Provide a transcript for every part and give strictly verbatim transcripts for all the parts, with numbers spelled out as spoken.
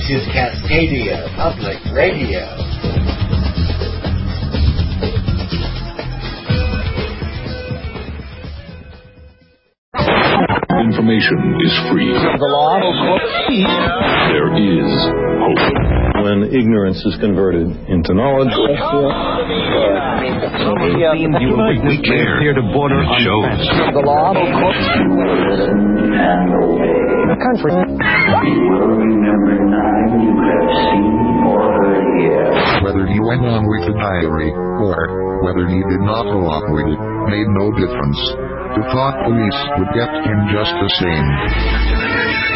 is Cascadia Public Radio. Information is free. The law. There is hope. When ignorance is converted into knowledge. We care. Here to border it shows. The law. The country. You will remember nothing you have seen or heard here. Whether he went on with the diary, or whether he did not go on with it, made no difference. The thought police would get him just the same.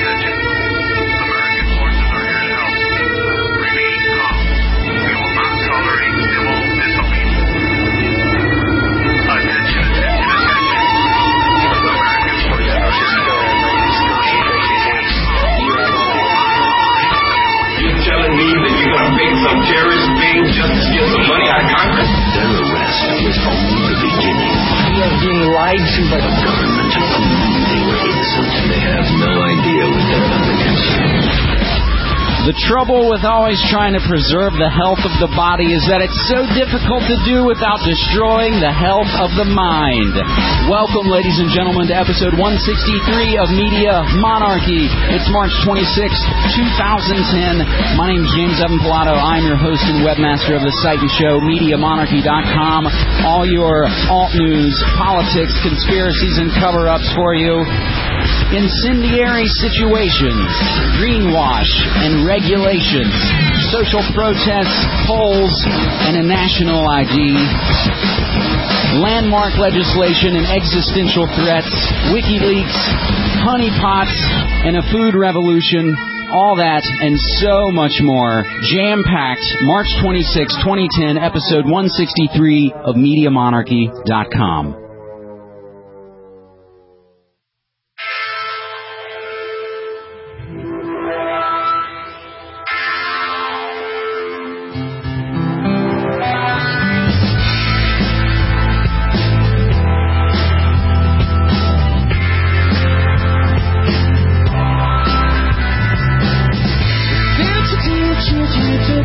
Some terrorist being just to get some money out of Congress? Their arrest was only the beginning. We are being lied to by the government to prove they were innocent. They have no idea what they're up against. The trouble with always trying to preserve the health of the body is that it's so difficult to do without destroying the health of the mind. Welcome, ladies and gentlemen, to episode one sixty-three of Media Monarchy. It's March twenty-sixth, twenty ten. My name is James Evan Pilato. I'm your host and webmaster of the site and show, media monarchy dot com. All your alt news, politics, conspiracies, and cover-ups for you. Incendiary situations, greenwash and regulations, social protests, polls, and a national I D, landmark legislation and existential threats, WikiLeaks, honeypots, and a food revolution. All that and so much more. Jam-packed, March twenty-sixth, twenty ten, episode one sixty-three of media monarchy dot com.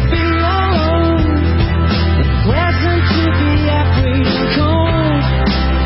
Present to be afraid of cold.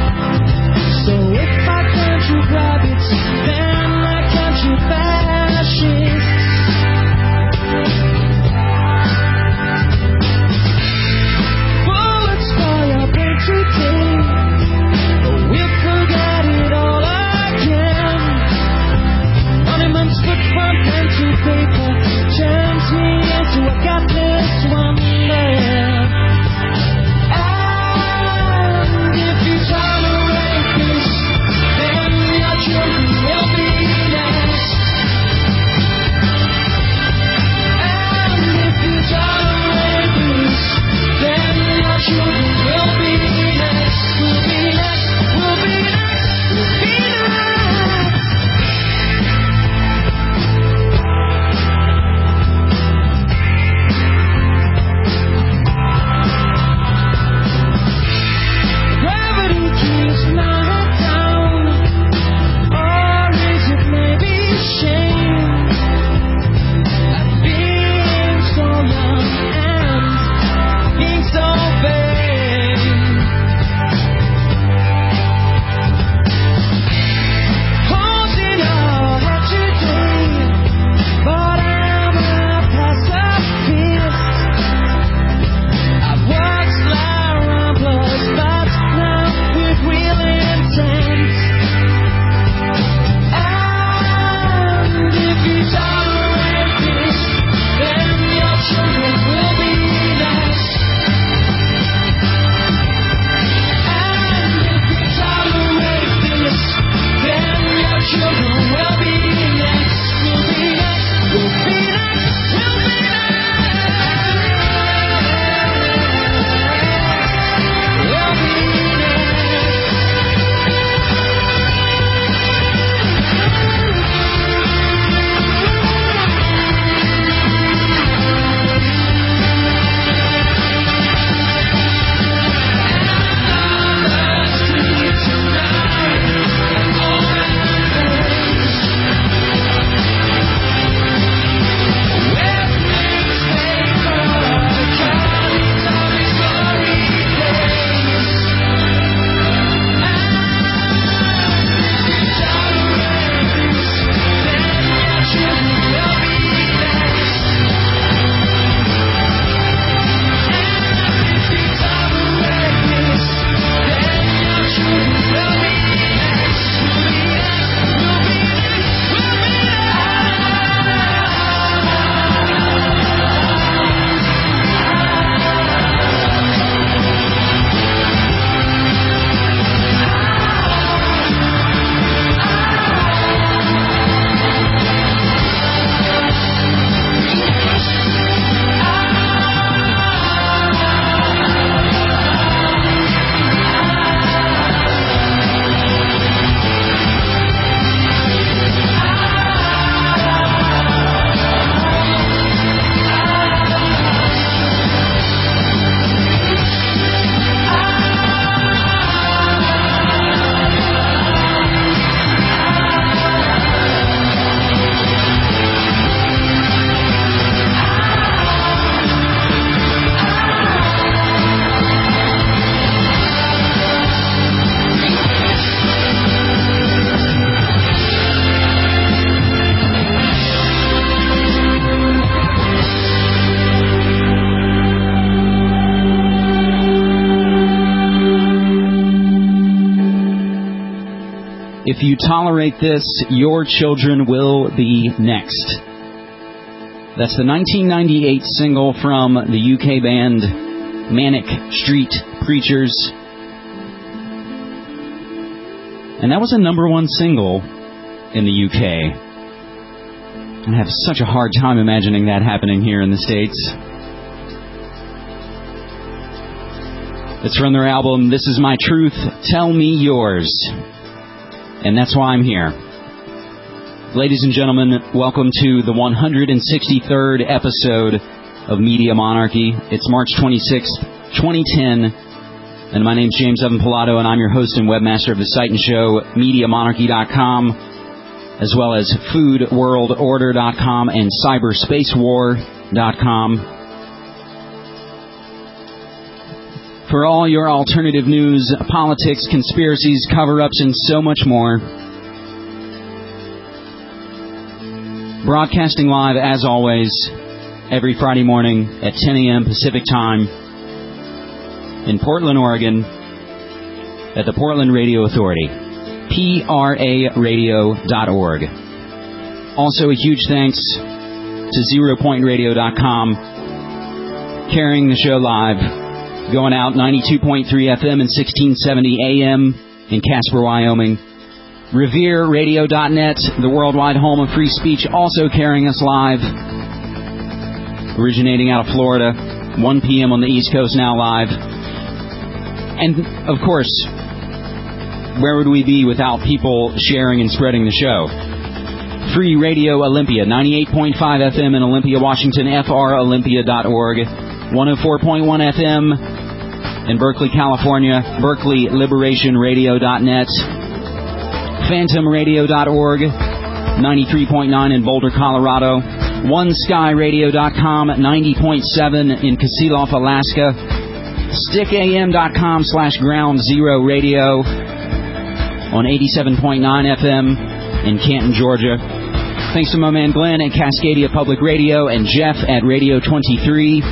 If you tolerate this, your children will be next. That's the nineteen ninety-eight single from the U K band Manic Street Preachers. And that was a number one single in the U K. I have such a hard time imagining that happening here in the States. It's from their album, This Is My Truth, Tell Me Yours. And that's why I'm here. Ladies and gentlemen, welcome to the one hundred sixty-third episode of Media Monarchy. It's March twenty-sixth, twenty ten, and my name's James Evan Pilato, and I'm your host and webmaster of the site and show, Media Monarchy dot com, as well as Food World Order dot com and Cyberspace War dot com. For all your alternative news, politics, conspiracies, cover-ups, and so much more. Broadcasting live, as always, every Friday morning at ten a.m. Pacific Time in Portland, Oregon, at the Portland Radio Authority, P R A radio dot org. Also, a huge thanks to zero point radio dot com, carrying the show live. Going out ninety-two point three F M and sixteen seventy A M in Casper, Wyoming. Revere radio dot net, the worldwide home of free speech, also carrying us live. Originating out of Florida, one p.m. on the East Coast, now live. And, of course, where would we be without people sharing and spreading the show? Free Radio Olympia, ninety-eight point five F M in Olympia, Washington, F R olympia dot org. one oh four point one F M in Berkeley, California, Berkeley Liberation Radio dot net, Phantom Radio dot org, ninety-three point nine in Boulder, Colorado, One Sky Radio dot com, ninety point seven in Kasilof, Alaska, Stick A M dot com slash Ground Zero Radio on eighty-seven point nine F M in Canton, Georgia. Thanks to my man Glenn at Cascadia Public Radio and Jeff at Radio twenty-three.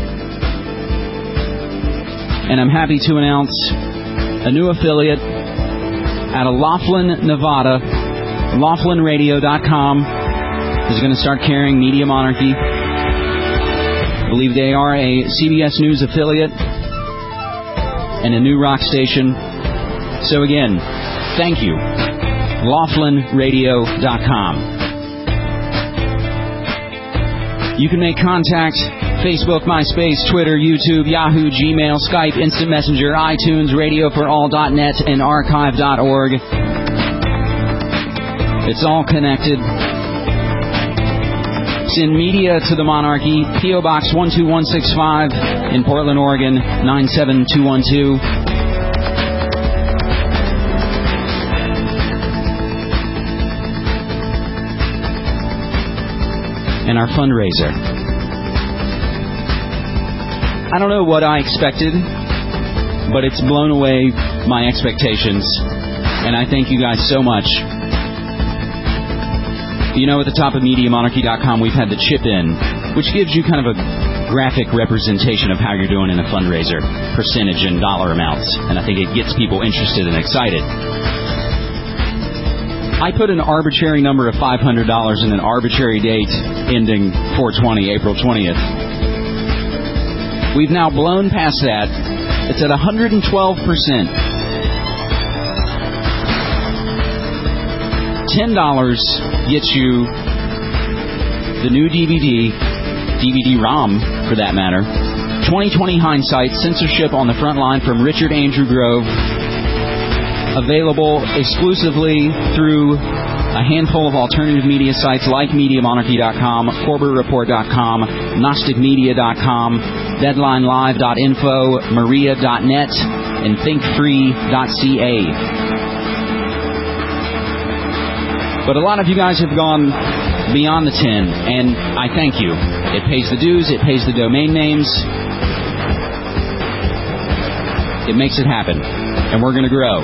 And I'm happy to announce a new affiliate out of Laughlin, Nevada. Laughlin Radio dot com is going to start carrying Media Monarchy. I believe they are a C B S News affiliate and a new rock station. So again, thank you. Laughlin Radio dot com. You can make contact. Facebook, MySpace, Twitter, YouTube, Yahoo, Gmail, Skype, Instant Messenger, iTunes, radio for all dot net, and archive dot org. It's all connected. Send media to the Monarchy, P O Box one two one six five in Portland, Oregon, nine seven two one two. And our fundraiser. I don't know what I expected, but it's blown away my expectations, and I thank you guys so much. You know, at the top of Media Monarchy dot com, we've had the chip in, which gives you kind of a graphic representation of how you're doing in a fundraiser, percentage and dollar amounts, and I think it gets people interested and excited. I put an arbitrary number of five hundred dollars and an arbitrary date ending four twenty, April twentieth. We've now blown past that. It's at one hundred twelve percent. ten dollars gets you the new D V D, D V D ROM for that matter, twenty twenty Hindsight, Censorship on the Front Line from Richard Andrew Grove, available exclusively through a handful of alternative media sites like Media Monarchy dot com, Corbett Report dot com, Gnostic Media dot com, Deadline Live dot info, Maria dot net, and Think Free dot C A. But a lot of you guys have gone beyond the ten, and I thank you. It pays the dues, it pays the domain names. It makes it happen, and we're going to grow.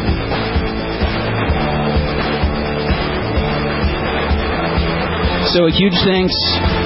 So a huge thanks,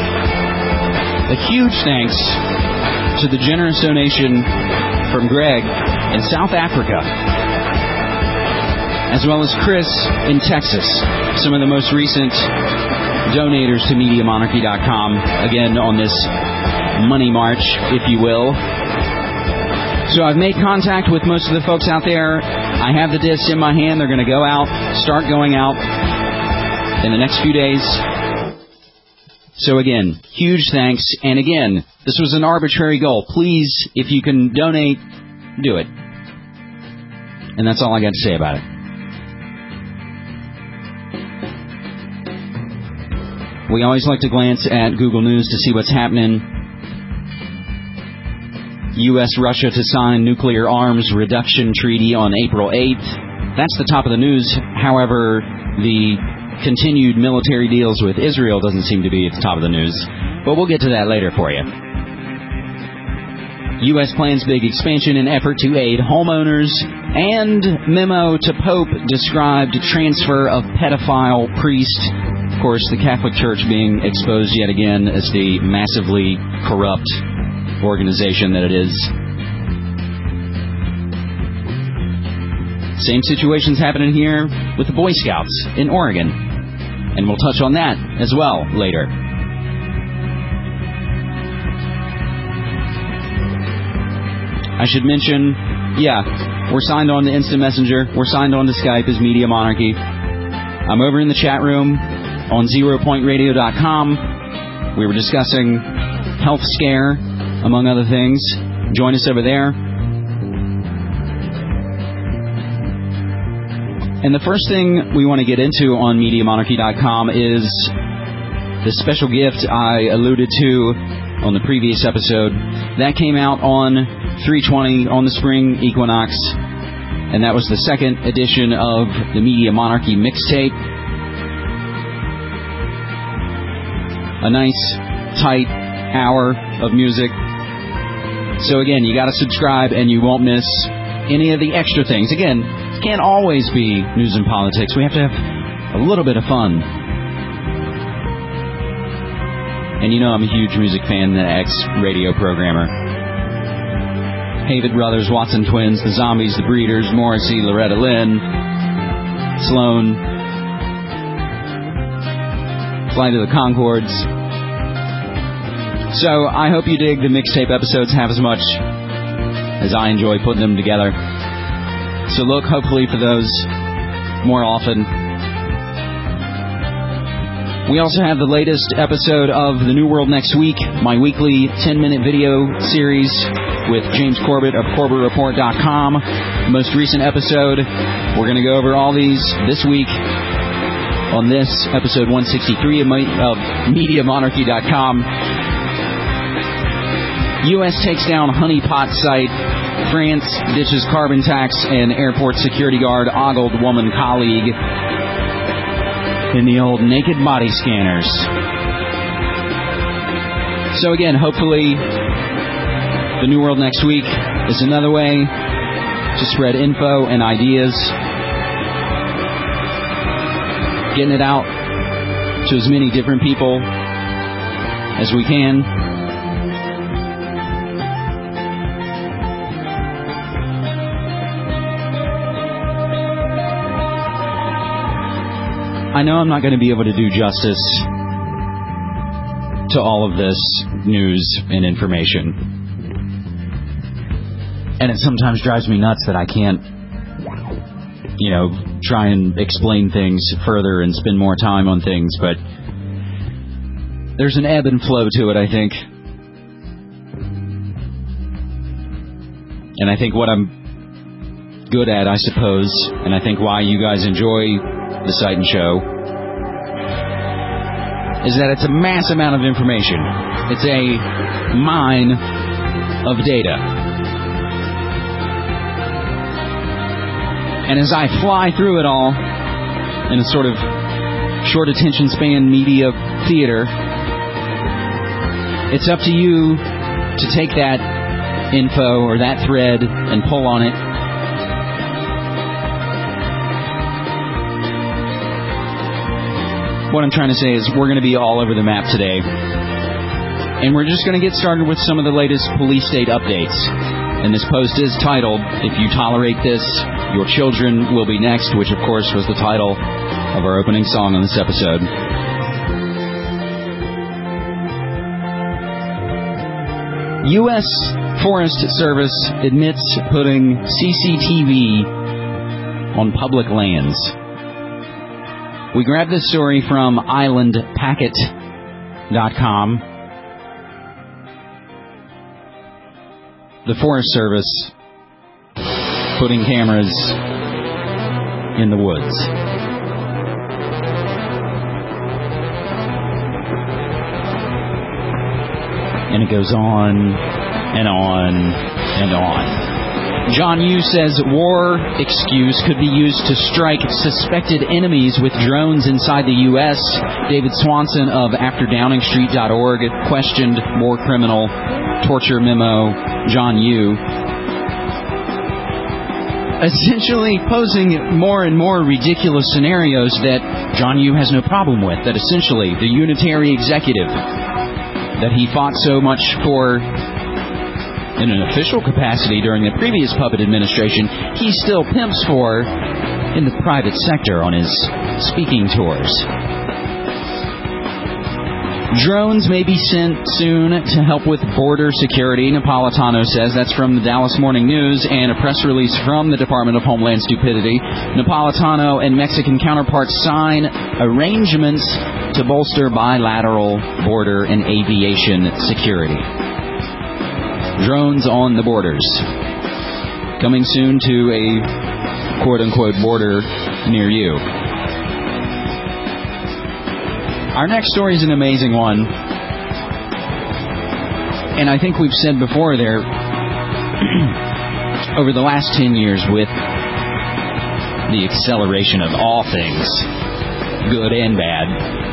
a huge thanks to the generous donation from Greg in South Africa. as well as Chris in Texas, some of the most recent donators to Media Monarchy dot com, again on this money march, if you will. So I've made contact with most of the folks out there. I have the discs in my hand. They're going to go out, start going out in the next few days. So again, huge thanks. And again, this was an arbitrary goal. Please, if you can donate, do it. And that's all I got to say about it. We always like to glance at Google News to see what's happening. U S Russia to sign nuclear arms reduction treaty on April eighth. That's the top of the news. However, the continued military deals with Israel doesn't seem to be at the top of the news. But we'll get to that later for you. U S plans big expansion in effort to aid homeowners. And memo to Pope described transfer of pedophile priest. Of course, the Catholic Church being exposed yet again as the massively corrupt organization that it is. Same situation's happening here with the Boy Scouts in Oregon. And we'll touch on that as well later. I should mention, yeah, we're signed on to Instant Messenger. We're signed on to Skype as Media Monarchy. I'm over in the chat room on zero point radio dot com. We were discussing Health Scare, among other things. Join us over there. And the first thing we want to get into on Media Monarchy dot com is the special gift I alluded to on the previous episode. That came out on three twenty on the spring equinox, and that was the second edition of the Media Monarchy mixtape. A nice, tight hour of music. So again, you got to subscribe and you won't miss any of the extra things. Again, it can't always be news and politics. We have to have a little bit of fun. And you know I'm a huge music fan, the ex-radio programmer. Havid Brothers, Watson Twins, The Zombies, The Breeders, Morrissey, Loretta Lynn, Sloan, Flight of the Conchords. So I hope you dig the mixtape episodes half as much as I enjoy putting them together. So look, hopefully, for those more often. We also have the latest episode of The New World Next Week, my weekly ten-minute video series with James Corbett of Corbett Report dot com. Most recent episode. We're going to go over all these this week on this episode one sixty-three of Media Monarchy dot com. U S takes down honeypot site. France ditches carbon tax, and airport security guard ogled woman colleague in the old naked body scanners. So again, hopefully the New World Next Week is another way to spread info and ideas. Getting it out to as many different people as we can. I know I'm not going to be able to do justice to all of this news and information. And it sometimes drives me nuts that I can't, you know, try and explain things further and spend more time on things. But there's an ebb and flow to it, I think. And I think what I'm good at, I suppose, and I think why you guys enjoy the site and show, is that it's a mass amount of information. It's a mine of data. And as I fly through it all in a sort of short attention span media theater, it's up to you to take that info or that thread and pull on it. What I'm trying to say is we're going to be all over the map today. And we're just going to get started with some of the latest police state updates. And this post is titled, "If You Tolerate This, Your Children Will Be Next, which, of course, was the title of our opening song on this episode. U S Forest Service admits putting C C T V on public lands. We grabbed this story from island packet dot com. The Forest Service putting cameras in the woods. And it goes on and on and on. John Yoo says war excuse could be used to strike suspected enemies with drones inside the U S David Swanson of after downing street dot org questioned war criminal torture memo John Yoo, essentially posing more and more ridiculous scenarios that John Yoo has no problem with, that essentially the unitary executive that he fought so much for in an official capacity during the previous puppet administration, he still pimps for in the private sector on his speaking tours. Drones may be sent soon to help with border security, Napolitano says. That's from the Dallas Morning News and a press release from the Department of Homeland Stupidity. Napolitano and Mexican counterparts sign arrangements to bolster bilateral border and aviation security. Drones on the borders. Coming soon to a quote-unquote border near you. Our next story is an amazing one. And I think we've said before there, over the last ten years with the acceleration of all things, good and bad,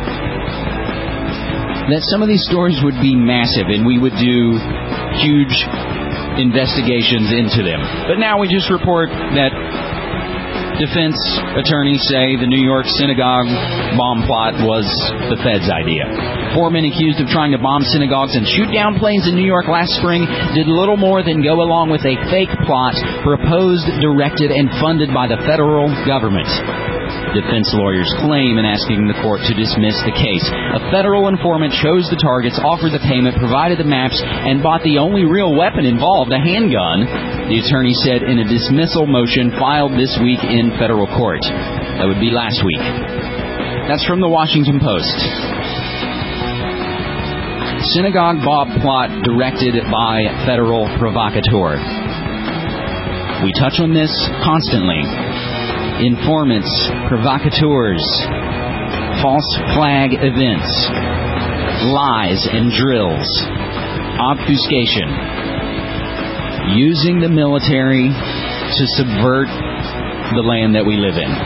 that some of these stories would be massive and we would do huge investigations into them. But now we just report that defense attorneys say the New York synagogue bomb plot was the Fed's idea. Four men accused of trying to bomb synagogues and shoot down planes in New York last spring did little more than go along with a fake plot proposed, directed, and funded by the federal government. Defense lawyers claim in asking the court to dismiss the case. A federal informant chose the targets, offered the payment, provided the maps, and bought the only real weapon involved, a handgun, the attorney said in a dismissal motion filed this week in federal court. That would be last week. That's from the Washington Post. Synagogue bomb plot directed by federal provocateur. We touch on this constantly. Informants, provocateurs, false flag events, lies and drills, obfuscation, using the military to subvert the land that we live in.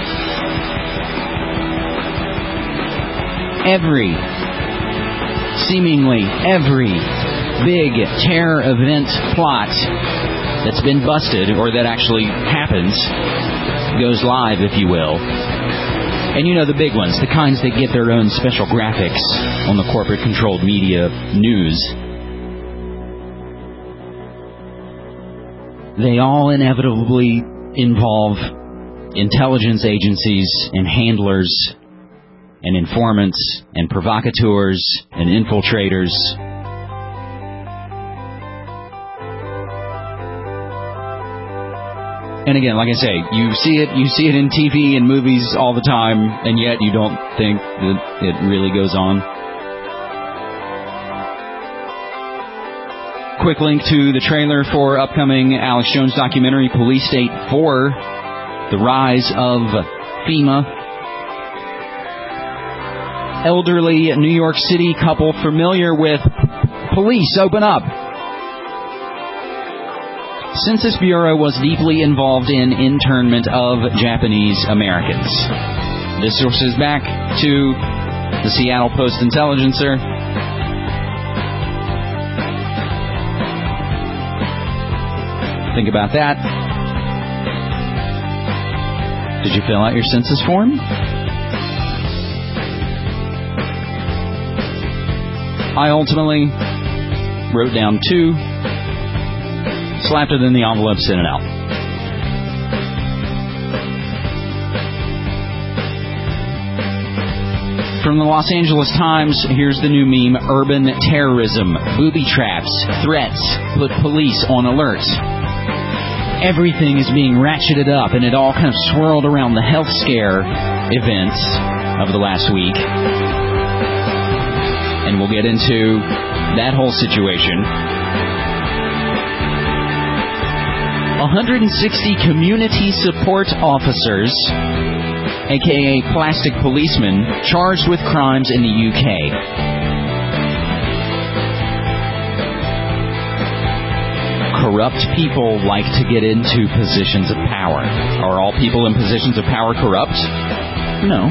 Every, seemingly every big terror event plot that's been busted or that actually happens goes live, if you will. And you know the big ones, the kinds that get their own special graphics on the corporate-controlled media news. They all inevitably involve intelligence agencies and handlers and informants and provocateurs and infiltrators. And again, like I say, you see it you see it in T V and movies all the time, and yet you don't think that it really goes on. Quick link to the trailer for upcoming Alex Jones documentary, Police State four, The Rise of FEMA. Elderly New York City couple familiar with police open up. Census Bureau was deeply involved in internment of Japanese Americans. This sources back to the Seattle Post-Intelligencer. Think about that. Did you fill out your census form? I ultimately wrote down two, slapped it in the envelope, sent it out. From the Los Angeles Times, here's the new meme, urban terrorism, booby traps, threats, put police on alert. Everything is being ratcheted up, and it all kind of swirled around the health scare events of the last week. And we'll get into that whole situation. one hundred sixty community support officers, a k a plastic policemen, charged with crimes in the U K. Corrupt people like to get into positions of power. Are all people in positions of power corrupt? No.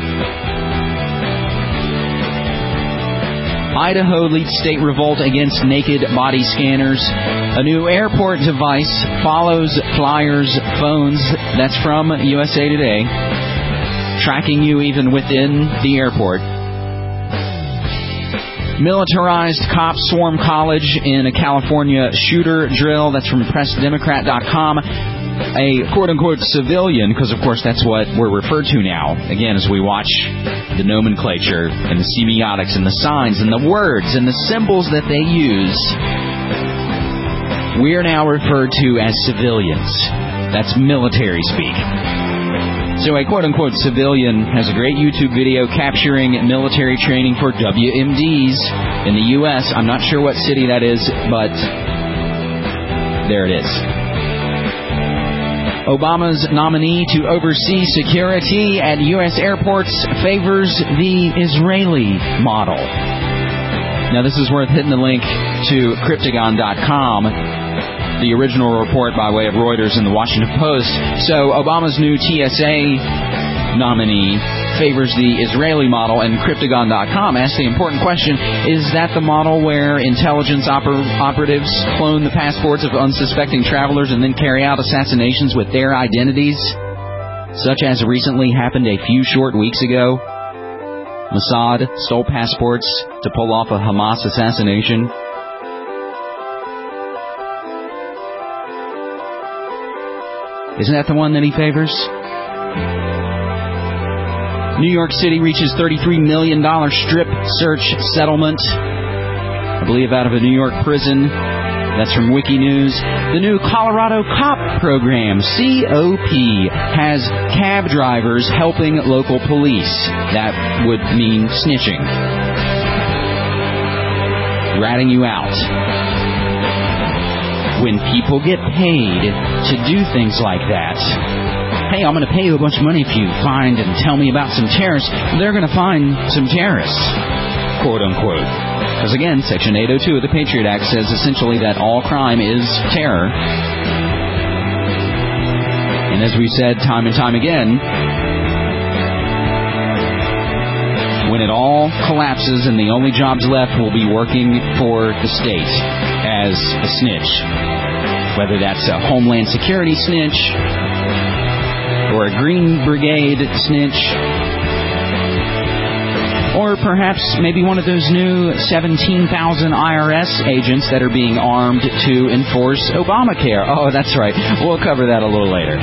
Idaho leads state revolt against naked body scanners. A new airport device follows flyers' phones. That's from U S A Today. Tracking you even within the airport. Militarized cops swarm college in a California shooter drill. That's from press democrat dot com. A quote-unquote civilian, because of course that's what we're referred to now, again, as we watch the nomenclature and the semiotics and the signs and the words and the symbols that they use, we are now referred to as civilians. That's military speak. So a quote-unquote civilian has a great YouTube video capturing military training for W M Ds in the U S. I'm not sure what city that is, but there it is. Obama's nominee to oversee security at U S airports favors the Israeli model. Now, this is worth hitting the link to Cryptagon dot com, the original report by way of Reuters and the Washington Post. So, Obama's new T S A nominee favors the Israeli model, and Cryptagon dot com asks the important question, is that the model where intelligence oper- operatives clone the passports of unsuspecting travelers and then carry out assassinations with their identities, such as recently happened a few short weeks ago? Mossad stole passports to pull off a Hamas assassination. Isn't that the one that he favors? New York City reaches thirty-three million dollars strip search settlement, I believe out of a New York prison. That's from Wikinews. The new Colorado COP program, C O P, has cab drivers helping local police. That would mean snitching. Ratting you out. When people get paid to do things like that, hey, I'm going to pay you a bunch of money if you find and tell me about some terrorists, they're going to find some terrorists, quote unquote. Because again, Section eight oh two of the Patriot Act says essentially that all crime is terror. And as we've said time and time again, when it all collapses and the only jobs left will be working for the state as a snitch, whether that's a Homeland Security snitch or a Green Brigade snitch, or perhaps maybe one of those new seventeen thousand I R S agents that are being armed to enforce Obamacare. Oh, that's right. We'll cover that a little later.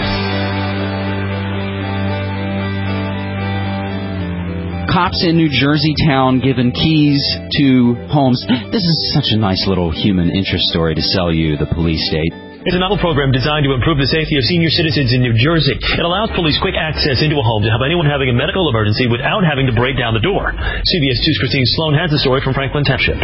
Cops in New Jersey town given keys to homes. This is such a nice little human interest story to sell you, the police state. It's a novel program designed to improve the safety of senior citizens in New Jersey. It allows police quick access into a home to help anyone having a medical emergency without having to break down the door. C B S two's Christine Sloan has the story from Franklin Township.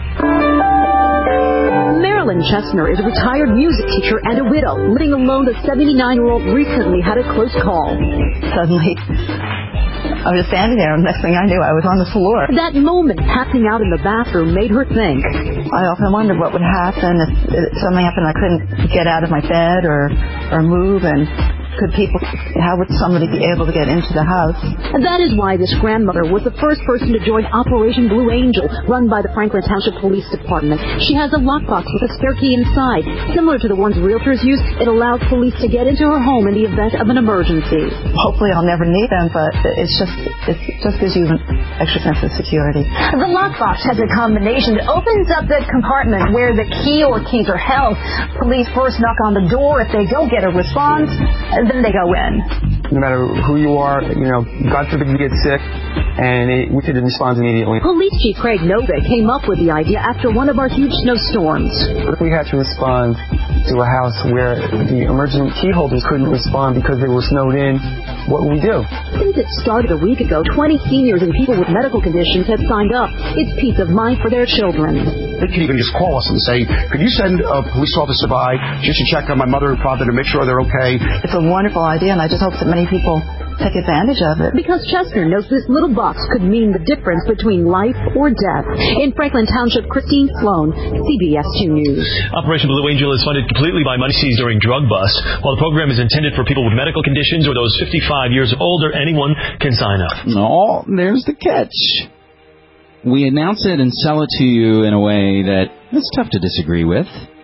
Marilyn Chestner is a retired music teacher and a widow. Living alone, the seventy-nine-year-old recently had a close call. Suddenly, I was standing there, and the next thing I knew, I was on the floor. That moment happening out in the bathroom made her think. I often wondered what would happen if, if something happened and I couldn't get out of my bed or, or move, and could people, how would somebody be able to get into the house? And that is why this grandmother was the first person to join Operation Blue Angel, run by the Franklin Township Police Department. She has a lockbox with a spare key inside. Similar to the ones realtors use, it allows police to get into her home in the event of an emergency. Hopefully I'll never need them, but it's just, it just gives you an extra sense of security. The lockbox has a combination that opens up the compartment where the key or keys are held. Police first knock on the door. If they don't get a response, then they go in. No matter who you are, you know, God forbid you get sick, and it, we could respond immediately. Police Chief Craig Novak came up with the idea after one of our huge snowstorms. If we had to respond to a house where the emergency key holders couldn't respond because they were snowed in, what would we do? Since it started a week ago, twenty seniors and people with medical conditions have signed up. It's peace of mind for their children. They could even just call us and say, could you send a police officer by just to check on my mother and father to make sure they're okay? It's a wonderful idea, and I just hope that many people take advantage of it. Because Chester knows this little box could mean the difference between life or death. In Franklin Township, Christine Sloan, C B S two News. Operation Blue Angel is funded completely by money seized during drug busts. While the program is intended for people with medical conditions or those fifty-five years or older, anyone can sign up. No, there's the catch. We announce it and sell it to you in a way that it's tough to disagree with.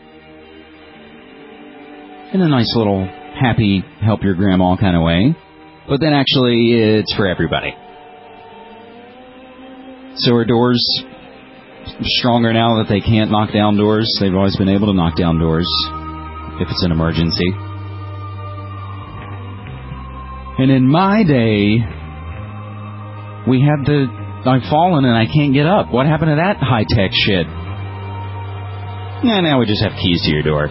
In a nice little happy, help your grandma kind of way. But then actually, it's for everybody. So are doors stronger now that they can't knock down doors? They've always been able to knock down doors if it's an emergency. And in my day, we had the, I've fallen and I can't get up. What happened to that high-tech shit? Yeah, now we just have keys to your door.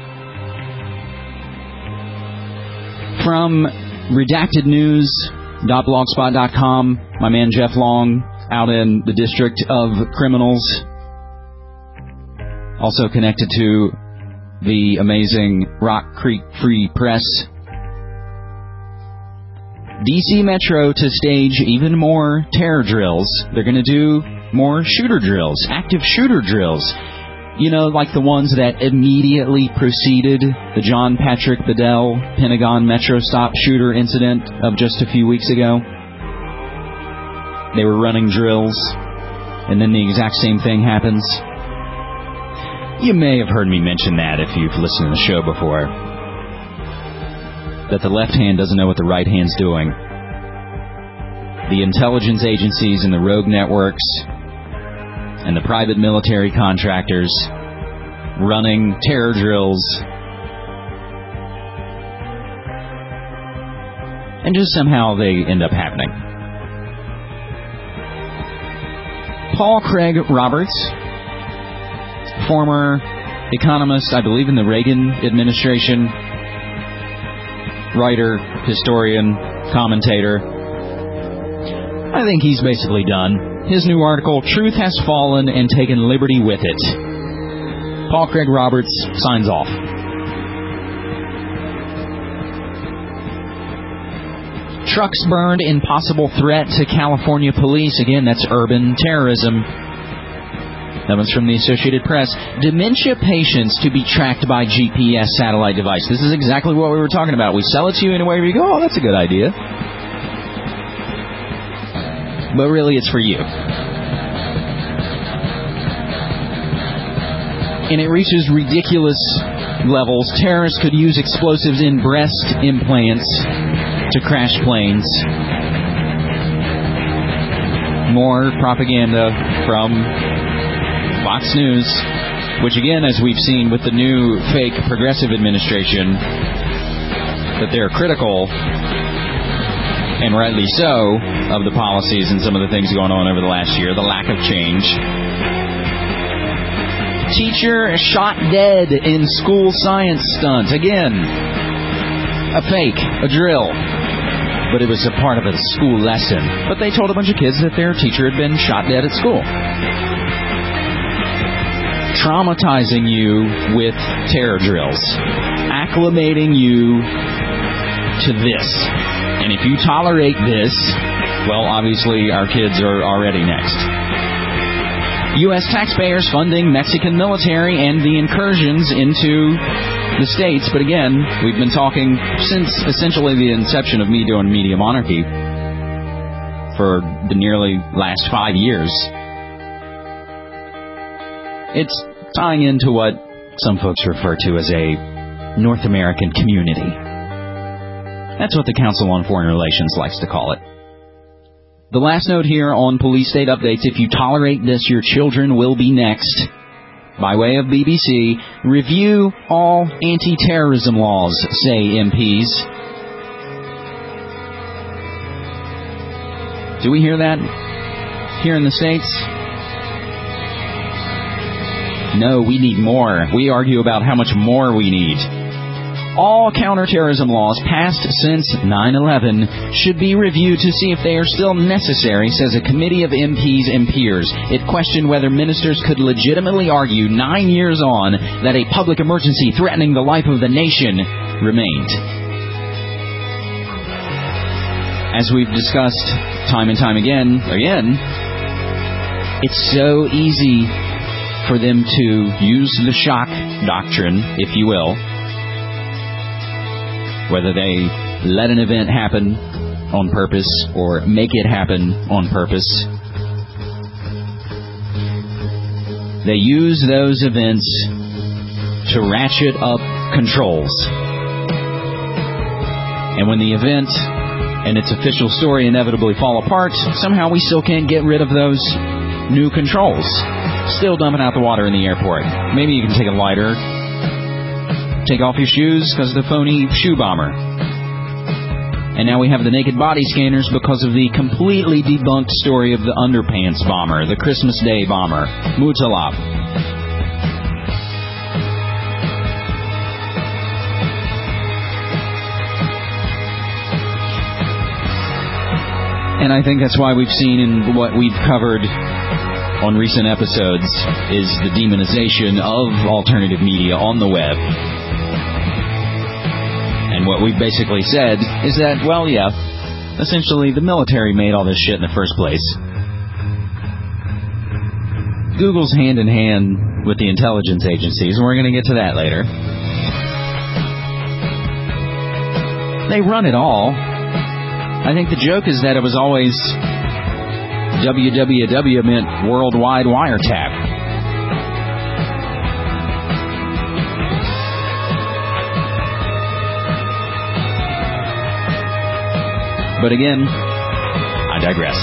From redacted news dot blogspot dot com, my man Jeff Long out in the District of Criminals, also connected to the amazing Rock Creek Free Press. D C Metro to stage even more terror drills. They're going to do more shooter drills, active shooter drills. You know, like the ones that immediately preceded the John Patrick Bedell Pentagon Metro stop shooter incident of just a few weeks ago. They were running drills, and then the exact same thing happens. You may have heard me mention that if you've listened to the show before. That the left hand doesn't know what the right hand's doing. The intelligence agencies and the rogue networks and the private military contractors running terror drills and just somehow they end up happening. Paul Craig Roberts, former economist, I believe in the Reagan administration, writer, historian, commentator. I think he's basically done. His new article, Truth Has Fallen and Taken Liberty With It. Paul Craig Roberts signs off. Trucks burned in possible threat to California police. Again, that's urban terrorism. That one's from the Associated Press. Dementia patients to be tracked by G P S satellite device. This is exactly what we were talking about. We sell it to you in a way where you go, oh, that's a good idea. But really, it's for you. And it reaches ridiculous levels. Terrorists could use explosives in breast implants to crash planes. More propaganda from Fox News, which again, as we've seen with the new fake progressive administration, that they're critical, and rightly so, of the policies and some of the things going on over the last year, the lack of change. Teacher shot dead in school science stunt. Again, a fake, a drill. But it was a part of a school lesson. But they told a bunch of kids that their teacher had been shot dead at school. Traumatizing you with terror drills. Acclimating you to this. And if you tolerate this, well, obviously our kids are already next. U S taxpayers funding Mexican military and the incursions into the states. But again, we've been talking since essentially the inception of media and media monarchy for the nearly last five years. It's tying into what some folks refer to as a North American community. That's what the Council on Foreign Relations likes to call it. The last note here on Police State Updates, if you tolerate this, your children will be next. By way of B B C, review all anti-terrorism laws, say M Ps. Do we hear that here in the States? No, we need more. We argue about how much more we need. All counterterrorism laws passed since nine eleven should be reviewed to see if they are still necessary, says a committee of M Ps and peers. It questioned whether ministers could legitimately argue nine years on that a public emergency threatening the life of the nation remained. As we've discussed time and time again, again, it's so easy for them to use the shock doctrine, if you will, whether they let an event happen on purpose or make it happen on purpose. They use those events to ratchet up controls. And when the event and its official story inevitably fall apart, somehow we still can't get rid of those new controls. Still dumping out the water in the airport. Maybe you can take a lighter. Take off your shoes because of the phony shoe bomber. And now we have the naked body scanners because of the completely debunked story of the underpants bomber, the Christmas Day bomber, Mutalab. And I think that's why we've seen in what we've covered on recent episodes is the demonization of alternative media on the web. And what we've basically said is that, well, yeah, essentially the military made all this shit in the first place. Google's hand in hand with the intelligence agencies, and we're going to get to that later. They run it all. I think the joke is that it was always W W W meant worldwide wiretap. But again, I digress.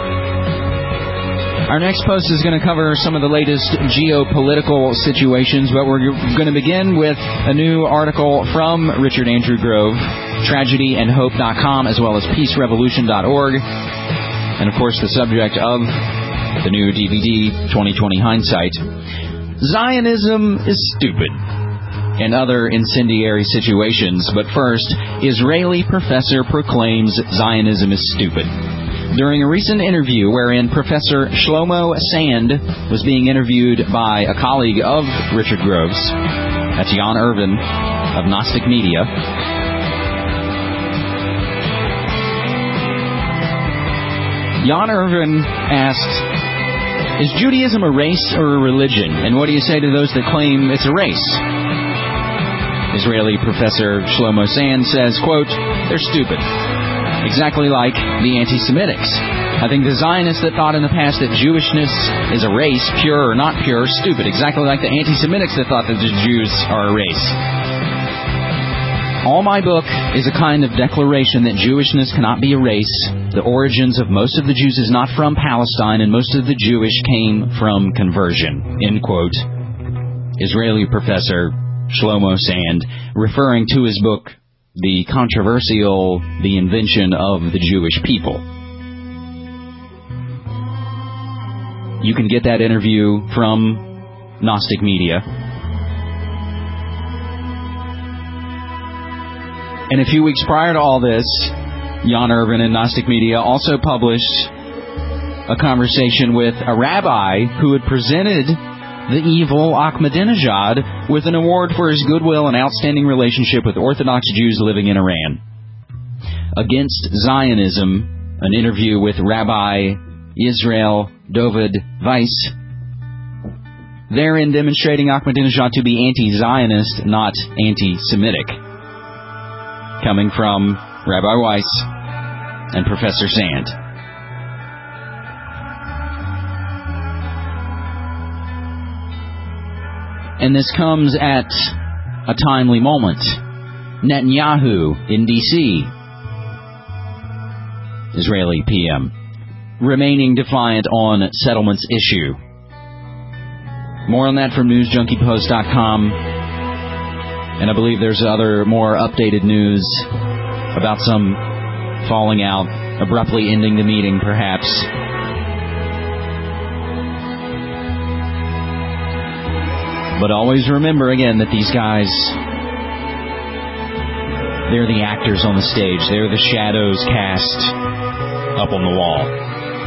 Our next post is going to cover some of the latest geopolitical situations, but we're going to begin with a new article from Richard Andrew Grove, tragedy and hope dot com, as well as peace revolution dot org, and of course the subject of the new D V D, twenty twenty Hindsight. Zionism is stupid, and other incendiary situations. But first, Israeli professor proclaims Zionism is stupid. During a recent interview wherein Professor Shlomo Sand was being interviewed by a colleague of Richard Grove's, that's Jan Irvin of Gnostic Media, Jan Irvin asked, is Judaism a race or a religion? And what do you say to those that claim it's a race? Israeli professor Shlomo Sand says, quote, they're stupid. Exactly like the anti-Semitics. I think the Zionists that thought in the past that Jewishness is a race, pure or not pure, are stupid. Exactly like the anti-Semitics that thought that the Jews are a race. All my book is a kind of declaration that Jewishness cannot be a race. The origins of most of the Jews is not from Palestine, and most of the Jewish came from conversion. End quote. Israeli professor Shlomo Sand, referring to his book, The Controversial, The Invention of the Jewish People. You can get that interview from Gnostic Media. And a few weeks prior to all this, Jan Irvin and Gnostic Media also published a conversation with a rabbi who had presented the evil Ahmadinejad with an award for his goodwill and outstanding relationship with Orthodox Jews living in Iran. Against Zionism, an interview with Rabbi Israel Dovid Weiss, therein demonstrating Ahmadinejad to be anti-Zionist, not anti-Semitic. Coming from Rabbi Weiss and Professor Sand. And this comes at a timely moment. Netanyahu in D C, Israeli P M, remaining defiant on settlements issue. More on that from news junkie post dot com. And I believe there's other more updated news about some falling out abruptly ending the meeting, perhaps. But always remember, again, that these guys, they're the actors on the stage. They're the shadows cast up on the wall.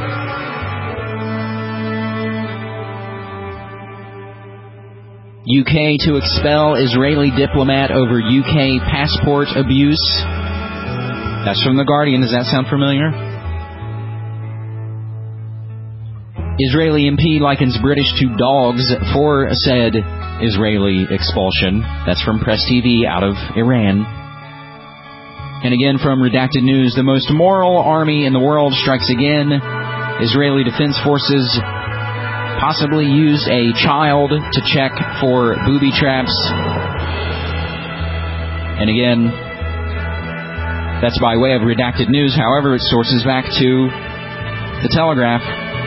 U K to expel Israeli diplomat over U K passport abuse. That's from The Guardian. Does that sound familiar? Israeli M P likens British to dogs for said Israeli expulsion. That's from Press T V out of Iran. And again from Redacted News, the most moral army in the world strikes again. Israeli Defense Forces possibly used a child to check for booby traps. And again, that's by way of Redacted News. However, it sources back to The Telegraph.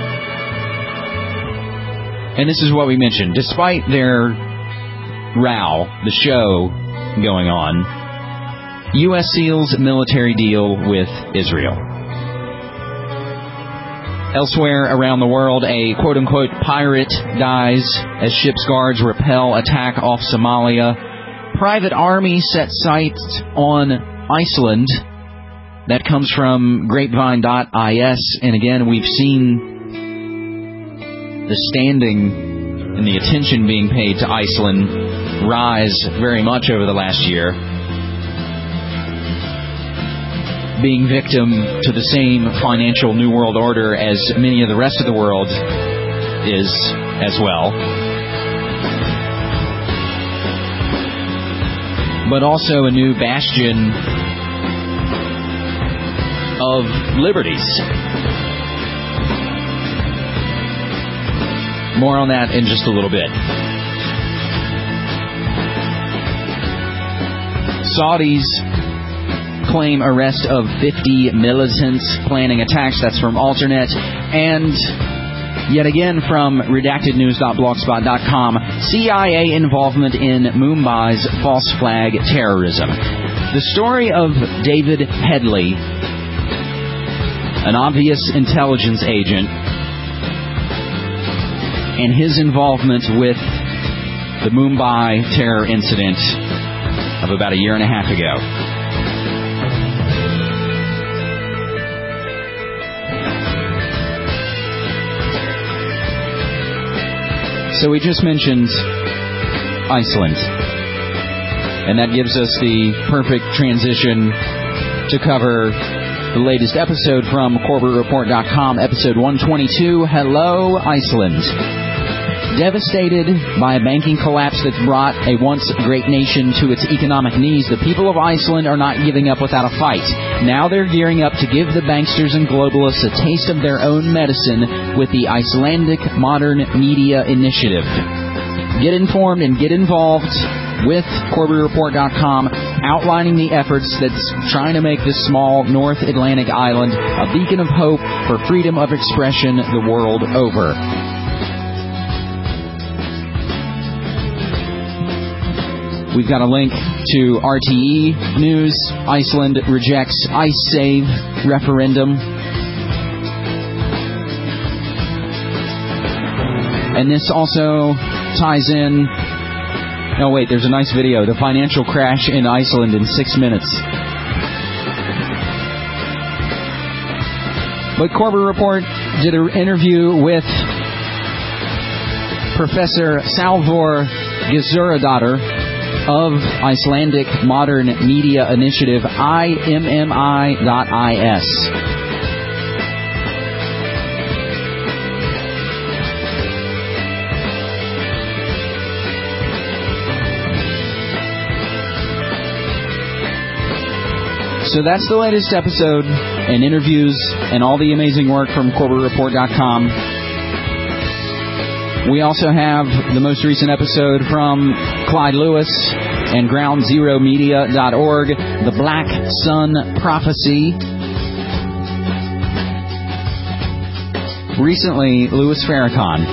And this is what we mentioned. Despite their row, the show going on, U S seals military deal with Israel. Elsewhere around the world, a quote-unquote pirate dies as ship's guards repel attack off Somalia. Private army sets sights on Iceland. That comes from grapevine dot is. And again, we've seen the standing and the attention being paid to Iceland rise very much over the last year, being victim to the same financial New World Order as many of the rest of the world is as well. But also a new bastion of liberties. More on that in just a little bit. Saudis claim arrest of fifty militants planning attacks. That's from Alternet. And yet again from redacted news dot blogspot dot com, C I A involvement in Mumbai's false flag terrorism. The story of David Headley, an obvious intelligence agent, and his involvement with the Mumbai terror incident of about a year and a half ago. So we just mentioned Iceland, and that gives us the perfect transition to cover the latest episode from Corbett Report dot com, episode one twenty-two, Hello, Iceland. Devastated by a banking collapse that's brought a once great nation to its economic knees, the people of Iceland are not giving up without a fight. Now they're gearing up to give the banksters and globalists a taste of their own medicine with the Icelandic Modern Media Initiative. Get informed and get involved with Corbett Report dot com, outlining the efforts that's trying to make this small North Atlantic island a beacon of hope for freedom of expression the world over. We've got a link to R T E News. Iceland rejects IceSave referendum. And this also ties in... Oh, wait, there's a nice video. The financial crash in Iceland in six minutes. But Corbett Report did an interview with Professor Salvor Gizurardóttir of Icelandic Modern Media Initiative, I M M I dot I S. So that's the latest episode and interviews and all the amazing work from Corbett Report dot com. We also have the most recent episode from Clyde Lewis and ground zero media dot org, The Black Sun Prophecy. Recently, Louis Farrakhan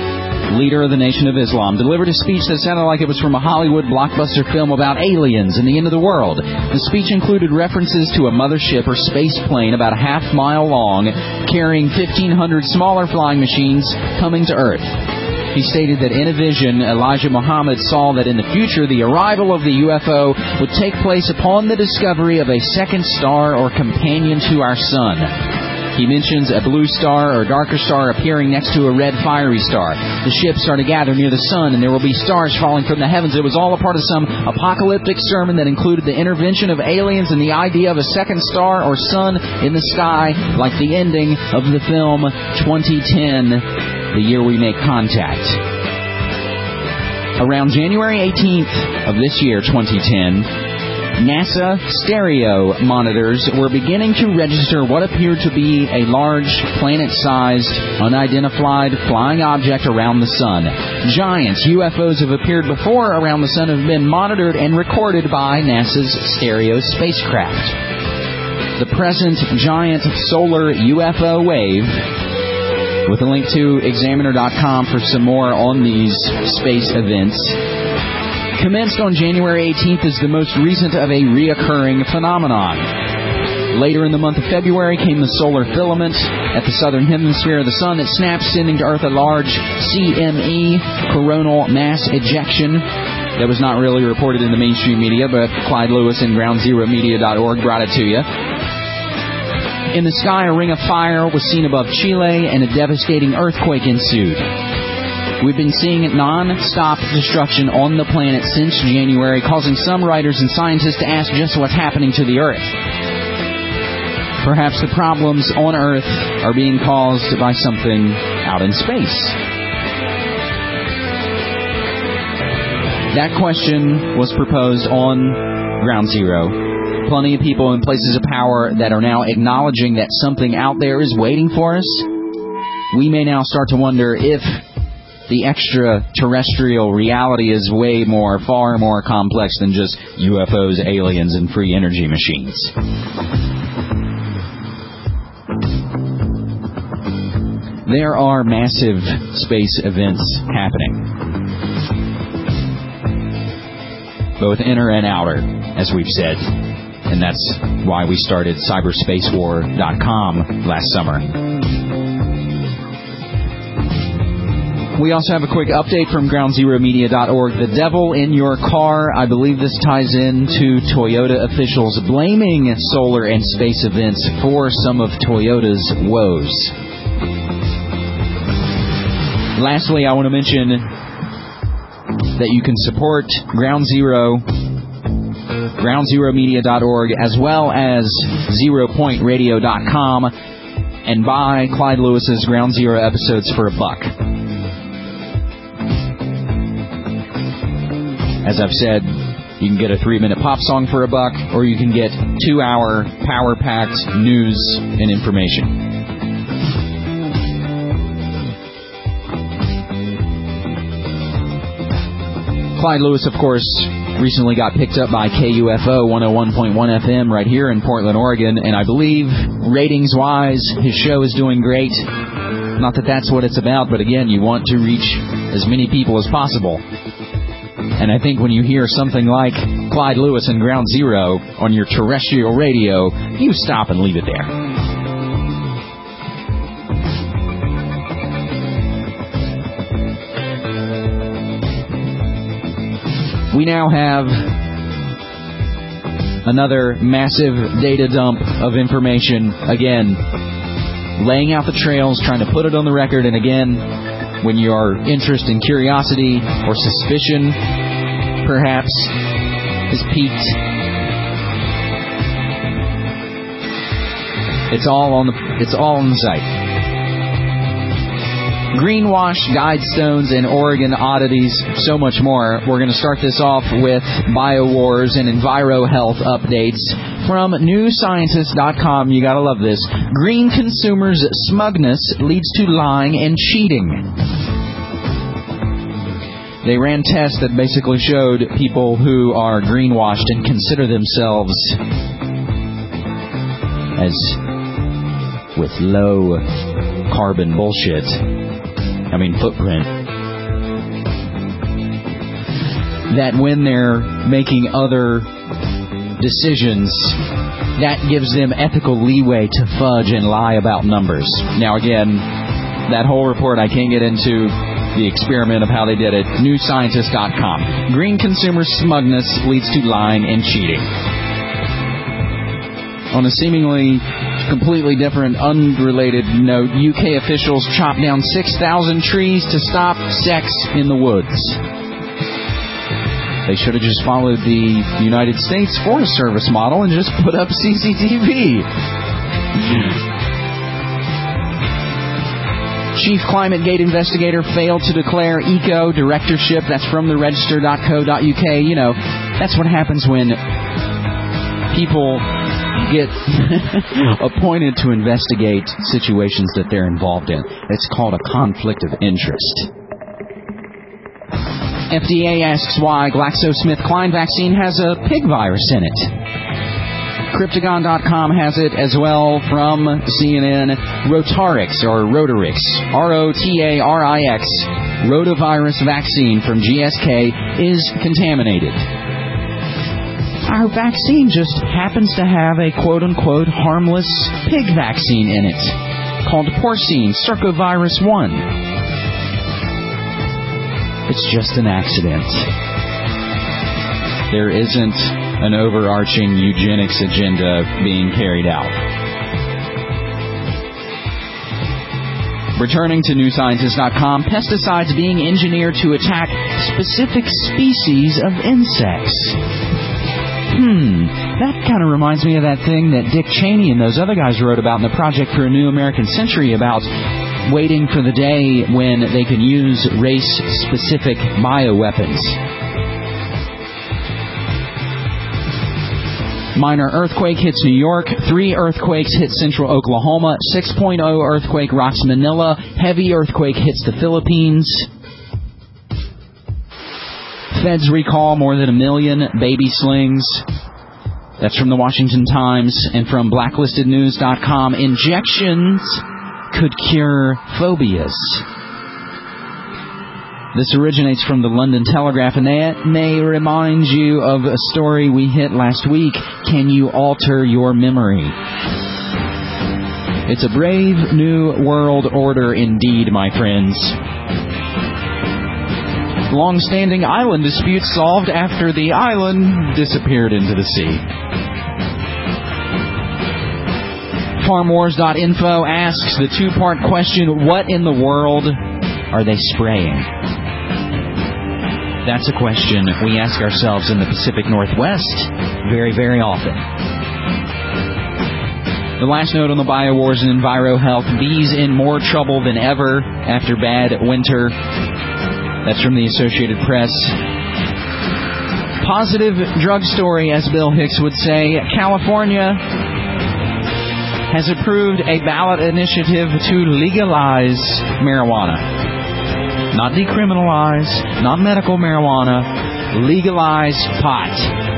leader of the Nation of Islam, delivered a speech that sounded like it was from a Hollywood blockbuster film about aliens and the end of the world. The speech included references to a mothership or space plane about a half mile long, carrying fifteen hundred smaller flying machines coming to Earth. He stated that in a vision, Elijah Muhammad saw that in the future the arrival of the U F O would take place upon the discovery of a second star or companion to our sun. He mentions a blue star or darker star appearing next to a red fiery star. The ships are to gather near the sun, and there will be stars falling from the heavens. It was all a part of some apocalyptic sermon that included the intervention of aliens and the idea of a second star or sun in the sky, like the ending of the film twenty ten, the year we make contact. Around January eighteenth of this year, twenty ten, NASA stereo monitors were beginning to register what appeared to be a large, planet-sized, unidentified flying object around the sun. Giant U F Os have appeared before around the sun and have been monitored and recorded by NASA's stereo spacecraft. The present giant solar U F O wave, with a link to examiner dot com for some more on these space events, commenced on January eighteenth as the most recent of a reoccurring phenomenon. Later in the month of February came the solar filament at the southern hemisphere of the sun that snapped, sending to Earth a large C M E, coronal mass ejection, that was not really reported in the mainstream media, but Clyde Lewis and ground zero media dot org brought it to you. In the sky, a ring of fire was seen above Chile, and a devastating earthquake ensued. We've been seeing non-stop destruction on the planet since January, causing some writers and scientists to ask just what's happening to the Earth. Perhaps the problems on Earth are being caused by something out in space. That question was proposed on Ground Zero. Plenty of people in places of power that are now acknowledging that something out there is waiting for us. We may now start to wonder if the extraterrestrial reality is way more, far more complex than just U F Os, aliens, and free energy machines. There are massive space events happening, both inner and outer, as we've said. And that's why we started cyberspace war dot com last summer. We also have a quick update from ground zero media dot org. The devil in your car. I believe this ties into Toyota officials blaming solar and space events for some of Toyota's woes. Lastly, I want to mention that you can support Ground Zero, ground zero media dot org, as well as zero point radio dot com, and buy Clyde Lewis's Ground Zero episodes for a buck. As I've said, you can get a three-minute pop song for a buck, or you can get two-hour, power-packed news and information. Clyde Lewis, of course, recently got picked up by K U F O one oh one point one F M right here in Portland, Oregon, and I believe, ratings-wise, his show is doing great. Not that that's what it's about, but again, you want to reach as many people as possible. And I think when you hear something like Clyde Lewis and Ground Zero on your terrestrial radio, you stop and leave it there. We now have another massive data dump of information, again, laying out the trails, trying to put it on the record, and again, when your interest and curiosity or suspicion, perhaps, is piqued, it's all on the it's all on the site. Greenwash, Guidestones, and Oregon oddities, so much more. We're going to start this off with BioWars and EnviroHealth updates from new scientist dot com. You gotta love this. Green consumers' smugness leads to lying and cheating. They ran tests that basically showed people who are greenwashed and consider themselves as with low carbon bullshit, I mean footprint, that when they're making other decisions, that gives them ethical leeway to fudge and lie about numbers. Now, again, that whole report, I can't get into the experiment of how they did it. new scientist dot com. Green consumer smugness leads to lying and cheating. On a seemingly completely different, unrelated note, U K officials chopped down six thousand trees to stop sex in the woods. They should have just followed the United States Forest Service model and just put up C C T V. Chief Climate Gate investigator failed to declare eco directorship. That's from the register dot co dot U K. You know, that's what happens when people get appointed to investigate situations that they're involved in. It's called a conflict of interest. F D A asks why GlaxoSmithKline vaccine has a pig virus in it. Cryptagon dot com has it as well from C N N. Rotarix, or Rotarix, R O T A R I X, rotavirus vaccine from G S K is contaminated. Our vaccine just happens to have a quote-unquote harmless pig vaccine in it called porcine circovirus one. It's just an accident. There isn't an overarching eugenics agenda being carried out. Returning to new scientist dot com, pesticides being engineered to attack specific species of insects. Hmm, that kind of reminds me of that thing that Dick Cheney and those other guys wrote about in the Project for a New American Century about waiting for the day when they could use race-specific bioweapons. Minor earthquake hits New York. Three earthquakes hit central Oklahoma. six point oh earthquake rocks Manila. Heavy earthquake hits the Philippines. Feds recall more than a million baby slings. That's from the Washington Times. And from blacklisted news dot com, injections could cure phobias. This originates from the London Telegraph, and that may remind you of a story we hit last week. Can you alter your memory? It's a brave new world order indeed, my friends. Long-standing island dispute solved after the island disappeared into the sea. farm wars dot info asks the two-part question, what in the world are they spraying? That's a question we ask ourselves in the Pacific Northwest very, very often. The last note on the biowars and EnviroHealth, bees in more trouble than ever after bad winter. That's from the Associated Press. Positive drug story, as Bill Hicks would say. California has approved a ballot initiative to legalize marijuana. Not decriminalize, not medical marijuana, legalize pot.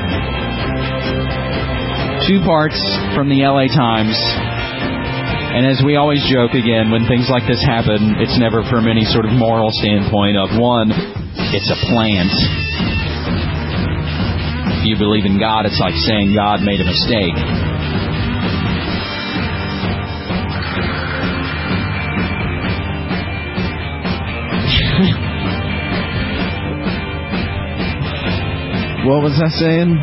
Two parts from the L A Times. And as we always joke again, when things like this happen, it's never from any sort of moral standpoint of, one, it's a plant. If you believe in God, it's like saying God made a mistake. What was I saying?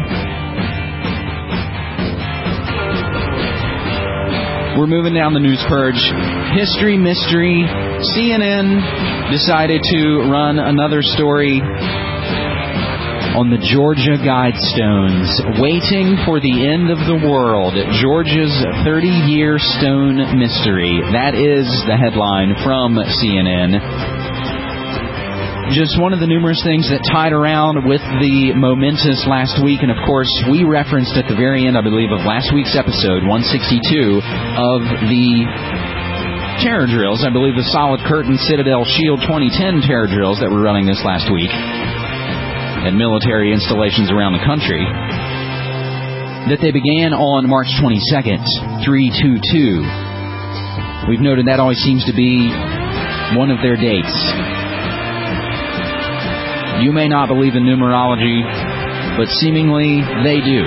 We're moving down the news purge. History, mystery. C N N decided to run another story on the Georgia Guidestones. Waiting for the end of the world. Georgia's thirty-year stone mystery. That is the headline from C N N. Just one of the numerous things that tied around with the momentous last week. And, of course, we referenced at the very end, I believe, of last week's episode, one sixty-two, of the terror drills. I believe the Solid Curtain Citadel Shield twenty ten terror drills that were running this last week at military installations around the country, that they began on March twenty-second, three two two. We've noted that always seems to be one of their dates. You may not believe in numerology, but seemingly they do.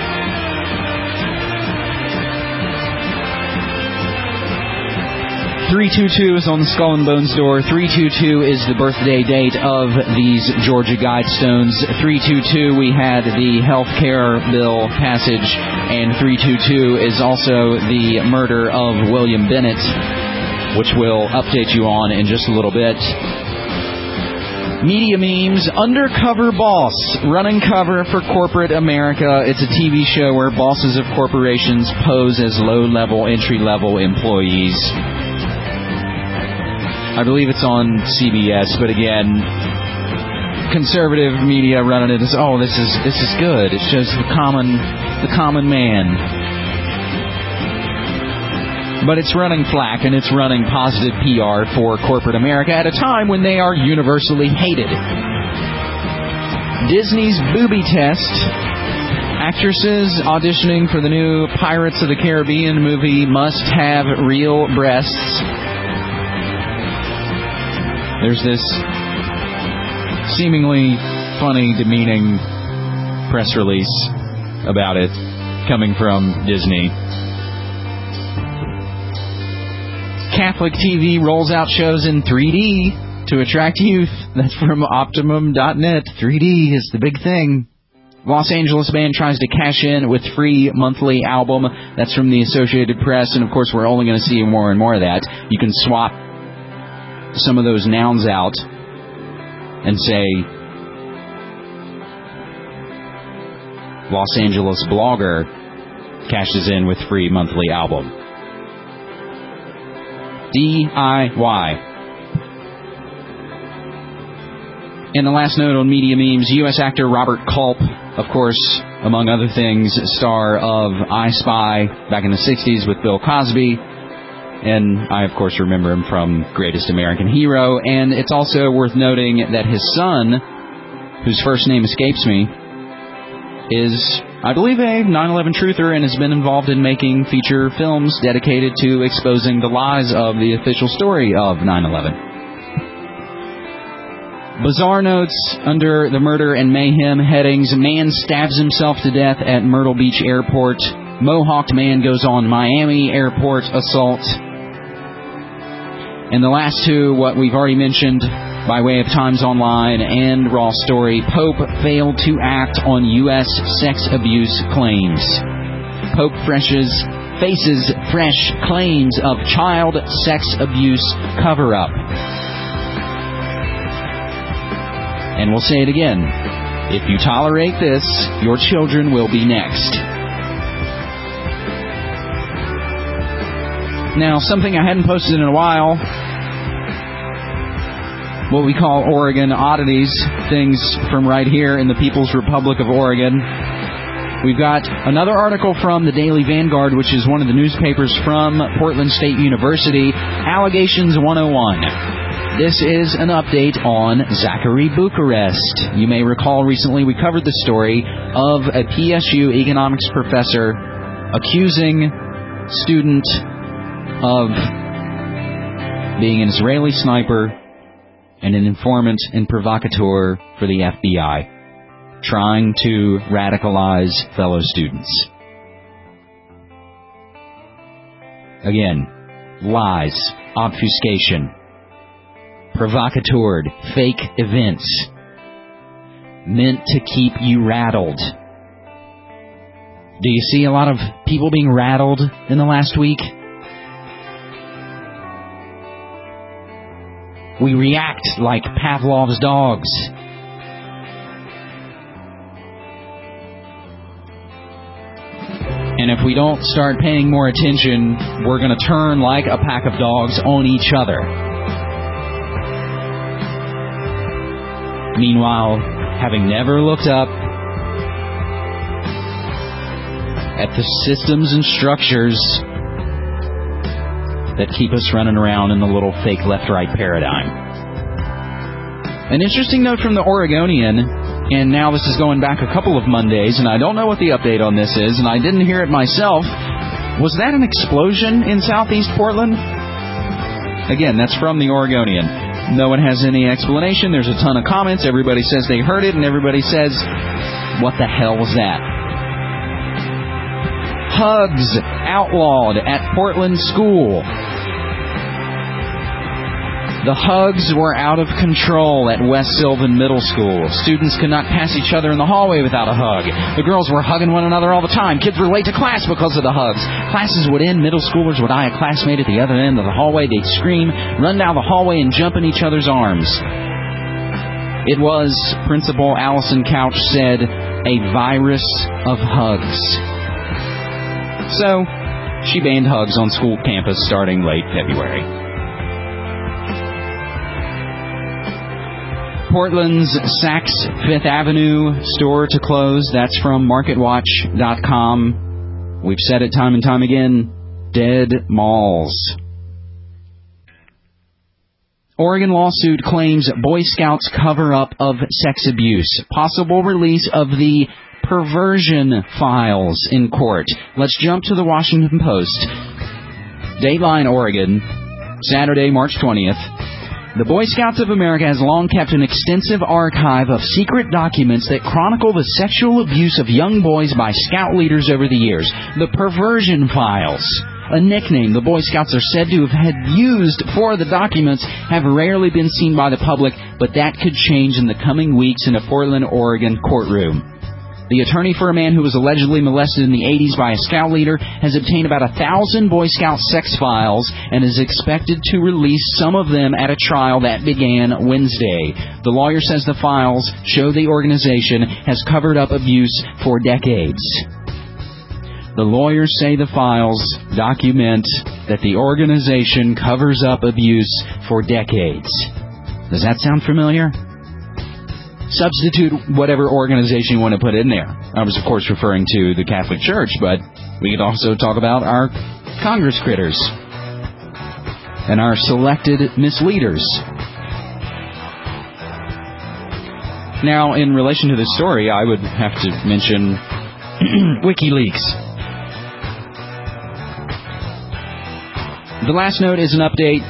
three two two is on the Skull and Bones door. three two two is the birthday date of these Georgia Guidestones. three two two, we had the health care bill passage, and three two two is also the murder of William Bennett, which we'll update you on in just a little bit. Media memes, Undercover Boss, running cover for corporate America. It's a T V show where bosses of corporations pose as low-level, entry-level employees. I believe it's on C B S, but again, conservative media running it as, oh, this is this is good. It shows the common the common man. But it's running flack, and it's running positive P R for corporate America at a time when they are universally hated. Disney's booby test. Actresses auditioning for the new Pirates of the Caribbean movie must have real breasts. There's this seemingly funny, demeaning press release about it coming from Disney. Catholic T V rolls out shows in three D to attract youth. That's from Optimum dot net. three D is the big thing. Los Angeles band tries to cash in with free monthly album. That's from the Associated Press. And, of course, we're only going to see more and more of that. You can swap some of those nouns out and say Los Angeles blogger cashes in with free monthly album. D I Y. And the last note on media memes, U S actor Robert Culp, of course, among other things, star of I Spy back in the sixties with Bill Cosby. And I, of course, remember him from Greatest American Hero. And it's also worth noting that his son, whose first name escapes me, is, I believe, a nine eleven truther and has been involved in making feature films dedicated to exposing the lies of the official story of nine eleven. Bizarre notes under the murder and mayhem headings. Man stabs himself to death at Myrtle Beach Airport. Mohawked man goes on Miami airport assault. And the last two, what we've already mentioned by way of Times Online and Raw Story, Pope failed to act on U S sex abuse claims. Pope Fresh's faces fresh claims of child sex abuse cover-up. And we'll say it again. If you tolerate this, your children will be next. Now, something I hadn't posted in a while, what we call Oregon oddities, things from right here in the People's Republic of Oregon. We've got another article from the Daily Vanguard, which is one of the newspapers from Portland State University, Allegations one oh one. This is an update on Zachary Bucharest. You may recall recently we covered the story of a P S U economics professor accusing student of being an Israeli sniper and an informant and provocateur for the F B I, trying to radicalize fellow students. Again, lies, obfuscation, provocateur, fake events, meant to keep you rattled. Do you see a lot of people being rattled in the last week? We react like Pavlov's dogs. And if we don't start paying more attention, we're going to turn like a pack of dogs on each other. Meanwhile, having never looked up at the systems and structures that keep us running around in the little fake left-right paradigm. An interesting note from the Oregonian, and now this is going back a couple of Mondays, and I don't know what the update on this is, and I didn't hear it myself. Was that an explosion in southeast Portland? Again, that's from the Oregonian. No one has any explanation. There's a ton of comments. Everybody says they heard it, and everybody says, what the hell was that? Hugs outlawed at Portland school. The hugs were out of control at West Sylvan Middle School. Students could not pass each other in the hallway without a hug. The girls were hugging one another all the time. Kids were late to class because of the hugs. Classes would end. Middle schoolers would eye a classmate at the other end of the hallway. They'd scream, run down the hallway, and jump in each other's arms. It was, Principal Allison Couch said, a virus of hugs. So, she banned hugs on school campus starting late February. Portland's Saks Fifth Avenue store to close. That's from market watch dot com. We've said it time and time again. Dead malls. Oregon lawsuit claims Boy Scouts cover-up of sex abuse. Possible release of the perversion files in court. Let's jump to the Washington Post. Dateline, Oregon, Saturday, March twentieth. The Boy Scouts of America has long kept an extensive archive of secret documents that chronicle the sexual abuse of young boys by Scout leaders over the years. The Perversion Files, a nickname the Boy Scouts are said to have had used for the documents, have rarely been seen by the public, but that could change in the coming weeks in a Portland, Oregon courtroom. The attorney for a man who was allegedly molested in the eighties by a Scout leader has obtained about a thousand Boy Scout sex files and is expected to release some of them at a trial that began Wednesday. The lawyer says the files show the organization has covered up abuse for decades. The lawyers say the files document that the organization covers up abuse for decades. Does that sound familiar? Substitute whatever organization you want to put in there. I was, of course, referring to the Catholic Church, but we could also talk about our Congress critters and our selected misleaders. Now, in relation to this story, I would have to mention WikiLeaks. The last note is an update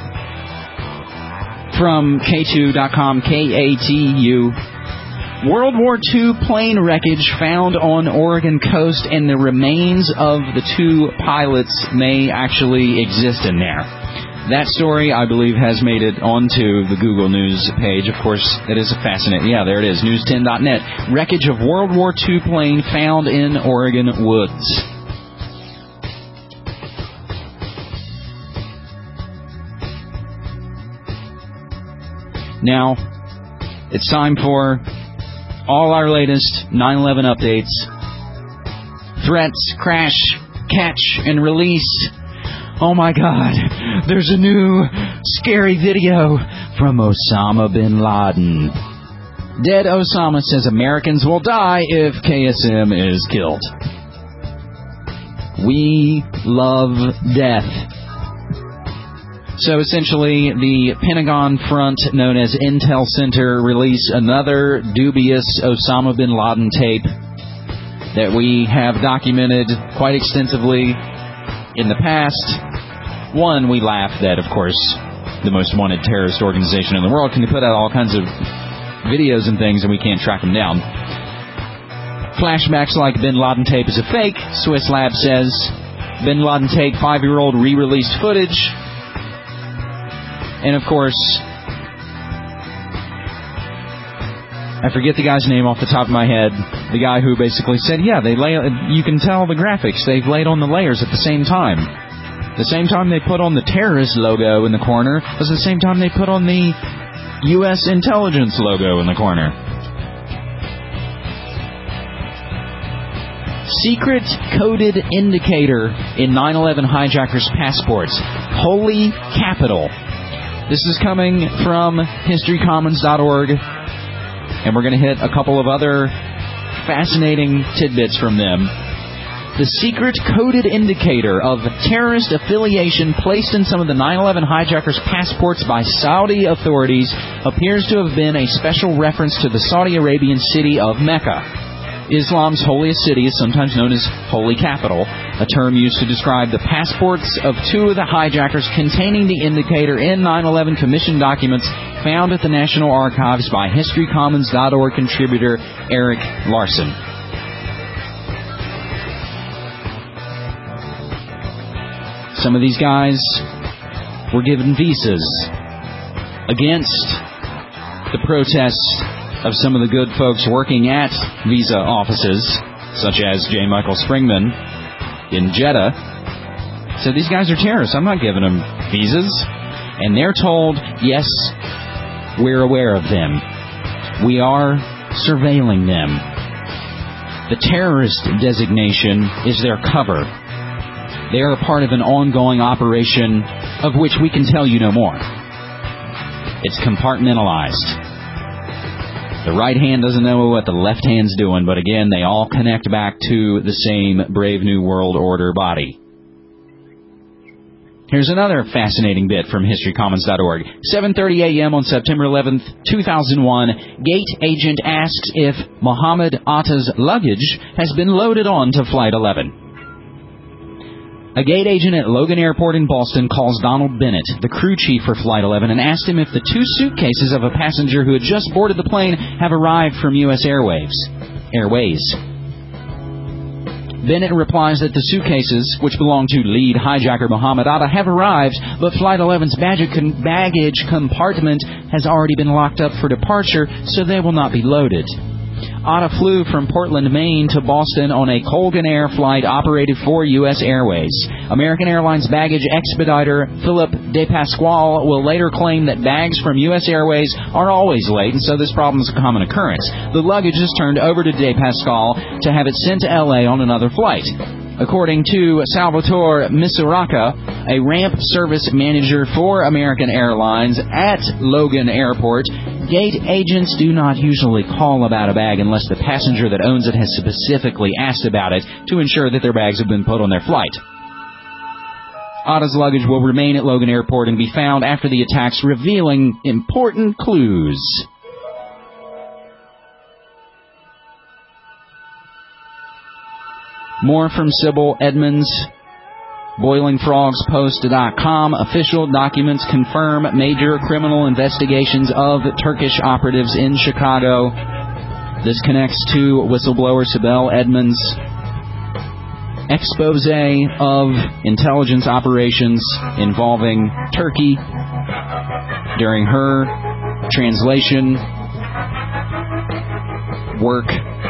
from K two dot com, K A T U. World War Two plane wreckage found on Oregon coast, and the remains of the two pilots may actually exist in there. That story, I believe, has made it onto the Google News page. Of course, it is fascinating. Yeah, there it is, news ten dot net. Wreckage of World War Two plane found in Oregon woods. Now, it's time for all our latest nine eleven updates. Threats, crash, catch, and release. Oh my God, there's a new scary video from Osama bin Laden. Dead Osama says Americans will die if K S M is killed. We love death. So essentially, the Pentagon front, known as Intel Center, released another dubious Osama bin Laden tape that we have documented quite extensively in the past. One, we laugh that, of course, the most wanted terrorist organization in the world can put out all kinds of videos and things and we can't track them down. Flashbacks like bin Laden tape is a fake, Swiss Lab says. Bin Laden tape, five-year-old re-released footage. And, of course, I forget the guy's name off the top of my head. The guy who basically said, yeah, they lay. You can tell the graphics. They've laid on the layers at the same time. The same time they put on the terrorist logo in the corner was the same time they put on the U S intelligence logo in the corner. Secret coded indicator in nine eleven hijackers' passports. Holy Capital. This is coming from history commons dot org, and we're going to hit a couple of other fascinating tidbits from them. The secret coded indicator of terrorist affiliation placed in some of the nine eleven hijackers' passports by Saudi authorities appears to have been a special reference to the Saudi Arabian city of Mecca. Islam's holiest city is sometimes known as Holy Capital, a term used to describe the passports of two of the hijackers containing the indicator in nine eleven commission documents found at the National Archives by History Commons dot org contributor Eric Larson. Some of these guys were given visas against the protests of some of the good folks working at visa offices, such as J. Michael Springman in Jeddah. So these guys are terrorists. I'm not giving them visas. And they're told, yes, we're aware of them. We are surveilling them. The terrorist designation is their cover. They are a part of an ongoing operation of which we can tell you no more. It's compartmentalized. The right hand doesn't know what the left hand's doing, but again, they all connect back to the same Brave New World Order body. Here's another fascinating bit from History Commons dot org. seven thirty a.m. on September eleventh, two thousand one, gate agent asks if Mohammed Atta's luggage has been loaded on to Flight eleven. A gate agent at Logan Airport in Boston calls Donald Bennett, the crew chief for Flight eleven, and asks him if the two suitcases of a passenger who had just boarded the plane have arrived from U S Airways. Airways. Bennett replies that the suitcases, which belong to lead hijacker Mohammed Atta, have arrived, but Flight eleven's baggage compartment has already been locked up for departure, so they will not be loaded. Atta flew from Portland, Maine to Boston on a Colgan Air flight operated for U S Airways. American Airlines baggage expediter Philip DePasquale will later claim that bags from U S Airways are always late, and so this problem is a common occurrence. The luggage is turned over to DePasquale to have it sent to L A on another flight. According to Salvatore Misuraka, a ramp service manager for American Airlines at Logan Airport, gate agents do not usually call about a bag unless the passenger that owns it has specifically asked about it to ensure that their bags have been put on their flight. Atta's luggage will remain at Logan Airport and be found after the attacks, revealing important clues. More from Sybil Edmonds. Boiling Frogs Post dot com. Official documents confirm major criminal investigations of Turkish operatives in Chicago. This connects to whistleblower Sybil Edmonds' expose of intelligence operations involving Turkey during her translation work.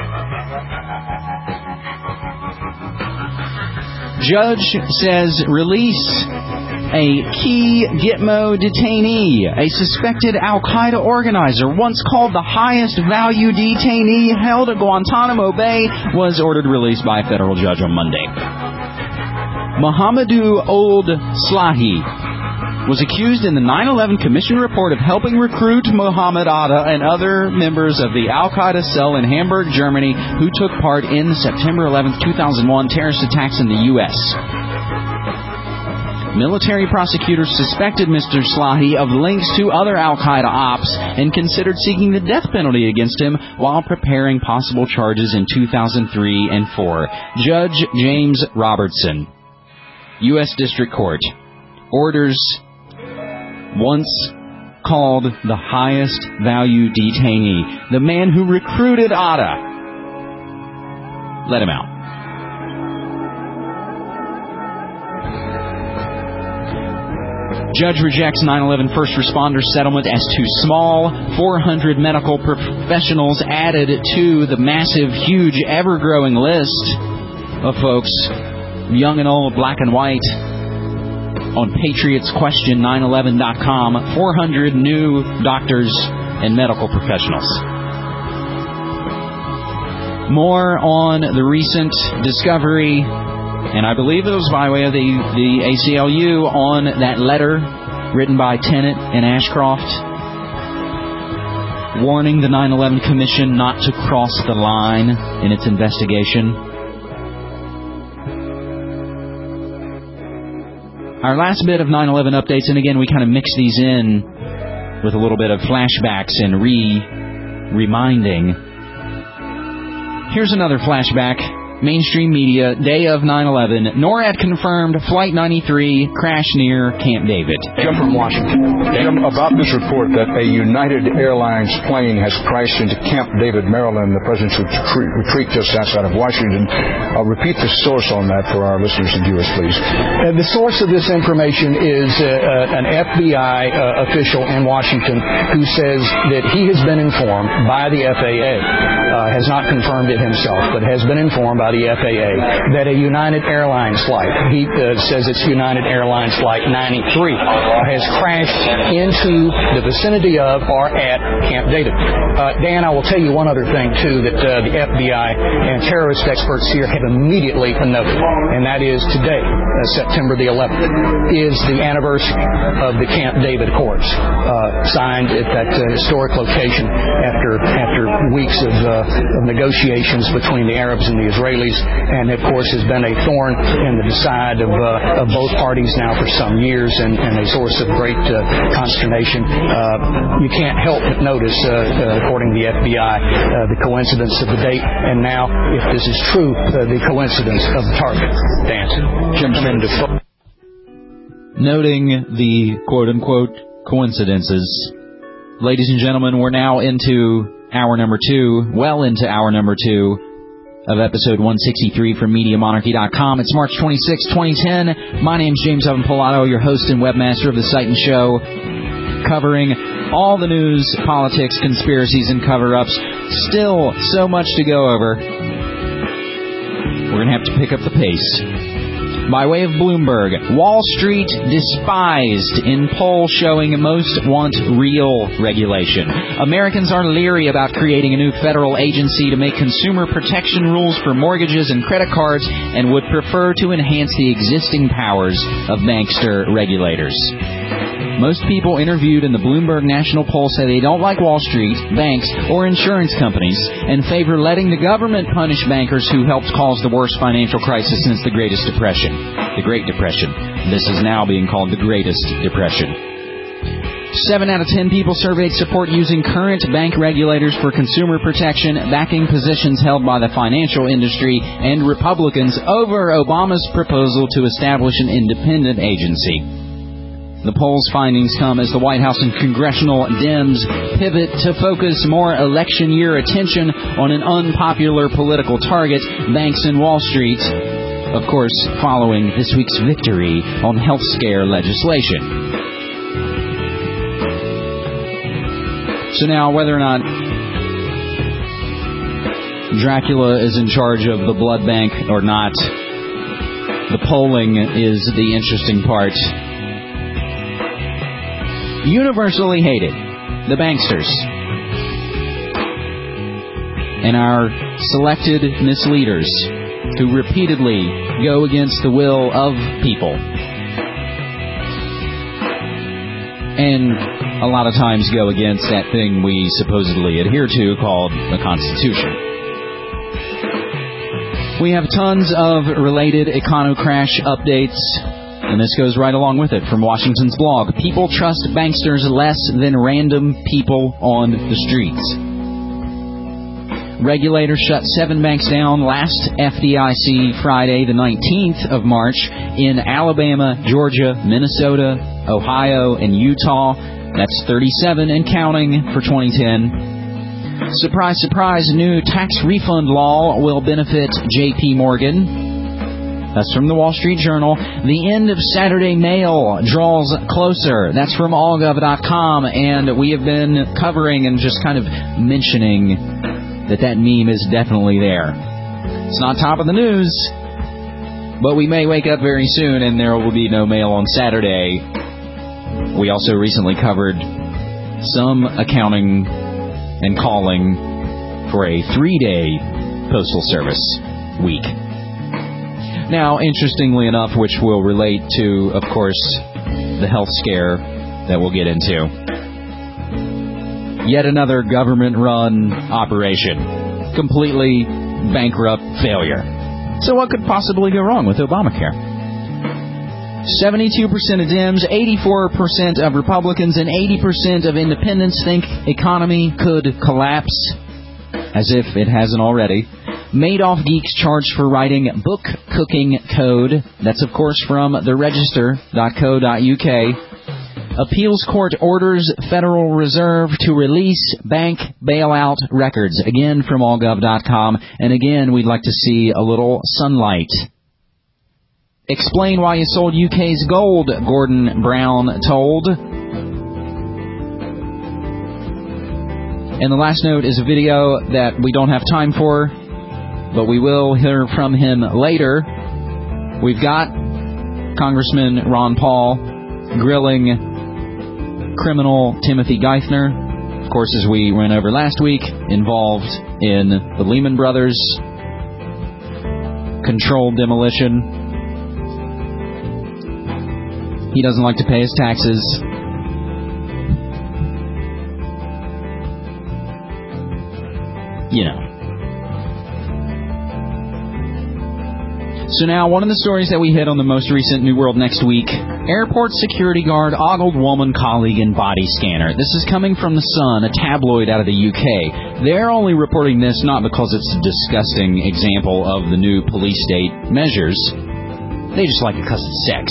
Judge says release a key Gitmo detainee. A suspected Al-Qaeda organizer, once called the highest value detainee held at Guantanamo Bay, was ordered released by a federal judge on Monday. Mohamedou Ould Slahi was accused in the nine eleven Commission report of helping recruit Mohammed Atta and other members of the Al-Qaeda cell in Hamburg, Germany, who took part in the September eleventh, two thousand one terrorist attacks in the U S Military prosecutors suspected Mister Slahi of links to other Al-Qaeda ops and considered seeking the death penalty against him while preparing possible charges in two thousand three and four. Judge James Robertson, U S District Court, orders once called the highest value detainee, the man who recruited Atta. Let him out. Judge rejects nine eleven first responder settlement as too small. four hundred medical professionals added to the massive, huge, ever-growing list of folks, young and old, black and white, on Patriots Question nine eleven dot com, four hundred new doctors and medical professionals. More on the recent discovery, and I believe it was by way of the, the A C L U, on that letter written by Tenet and Ashcroft, warning the nine eleven Commission not to cross the line in its investigation. Our last bit of nine eleven updates, and again, we kind of mix these in with a little bit of flashbacks and re-reminding. Here's another flashback mainstream media, day of nine eleven, NORAD confirmed Flight ninety-three crash near Camp David. Jim from Washington. Jim, about this report that a United Airlines plane has crashed into Camp David, Maryland, the president's retreat just outside of Washington. Uh, repeat the source on that for our listeners and viewers, please. Uh, the source of this information is uh, uh, an F B I uh, official in Washington who says that he has been informed by the F A A, uh, has not confirmed it himself, but has been informed by the F A A that a United Airlines flight, he uh, says it's United Airlines Flight ninety-three, has crashed into the vicinity of or at Camp David. Uh, Dan, I will tell you one other thing, too, that uh, the F B I and terrorist experts here have immediately noted, and that is today, uh, September the eleventh, is the anniversary of the Camp David Accords, uh, signed at that uh, historic location after after weeks of, uh, of negotiations between the Arabs and the Israelis. And, of course, has been a thorn in the side of, uh, of both parties now for some years and, and a source of great uh, consternation. Uh, you can't help but notice, uh, uh, according to the F B I, uh, the coincidence of the date, and now, if this is true, uh, the coincidence of the target. Dan. Noting the quote-unquote coincidences, ladies and gentlemen, we're now into hour number two, well into hour number two, of episode one sixty-three from Media Monarchy dot com. It's March twenty-sixth, twenty ten. My name's James Evan Pilato, your host and webmaster of the site and show, covering all the news, politics, conspiracies, and cover-ups. Still so much to go over. We're going to have to pick up the pace. By way of Bloomberg, Wall Street despised in poll showing most want real regulation. Americans are leery about creating a new federal agency to make consumer protection rules for mortgages and credit cards and would prefer to enhance the existing powers of bankster regulators. Most people interviewed in the Bloomberg National Poll say they don't like Wall Street, banks, or insurance companies and favor letting the government punish bankers who helped cause the worst financial crisis since the Greatest Depression. The Great Depression. This is now being called the Greatest Depression. Seven out of ten people surveyed support using current bank regulators for consumer protection, backing positions held by the financial industry and Republicans over Obama's proposal to establish an independent agency. The poll's findings come as the White House and congressional Dems pivot to focus more election year attention on an unpopular political target, banks and Wall Street, of course, following this week's victory on health scare legislation. So now, whether or not Dracula is in charge of the blood bank or not, the polling is the interesting part. Universally hated, the banksters, and our selected misleaders who repeatedly go against the will of people, and a lot of times go against that thing we supposedly adhere to called the Constitution. We have tons of related econo-crash updates, and this goes right along with it from Washington's blog. People trust banksters less than random people on the streets. Regulators shut seven banks down last F D I C Friday, the nineteenth of March, in Alabama, Georgia, Minnesota, Ohio, and Utah. That's thirty-seven and counting for twenty ten. Surprise, surprise, new tax refund law will benefit J P Morgan. That's from the Wall Street Journal. The end of Saturday mail draws closer. That's from all gov dot com, and we have been covering and just kind of mentioning that that meme is definitely there. It's not top of the news, but we may wake up very soon and there will be no mail on Saturday. We also recently covered some accounting and calling for a three-day Postal Service week. Now, interestingly enough, which will relate to, of course, the health scare that we'll get into. Yet another government-run operation. Completely bankrupt failure. So what could possibly go wrong with Obamacare? seventy-two percent of Dems, eighty-four percent of Republicans, and eighty percent of independents think economy could collapse, as if it hasn't already. Madoff geeks charged for writing book cooking code. That's, of course, from the register dot co dot U K. Appeals court orders Federal Reserve to release bank bailout records. Again, from all gov dot com. And again, we'd like to see a little sunlight. Explain why you sold U K's gold, Gordon Brown told. And the last note is a video that we don't have time for, but we will hear from him later. We've got Congressman Ron Paul grilling criminal Timothy Geithner, of course, as we went over last week, involved in the Lehman Brothers controlled demolition. He doesn't like to pay his taxes. You know. So now, one of the stories that we hit on the most recent New World Next Week, airport security guard ogled woman colleague in body scanner. This is coming from The Sun, a tabloid out of the U K. They're only reporting this not because it's a disgusting example of the new police state measures. They just like it because it's sex.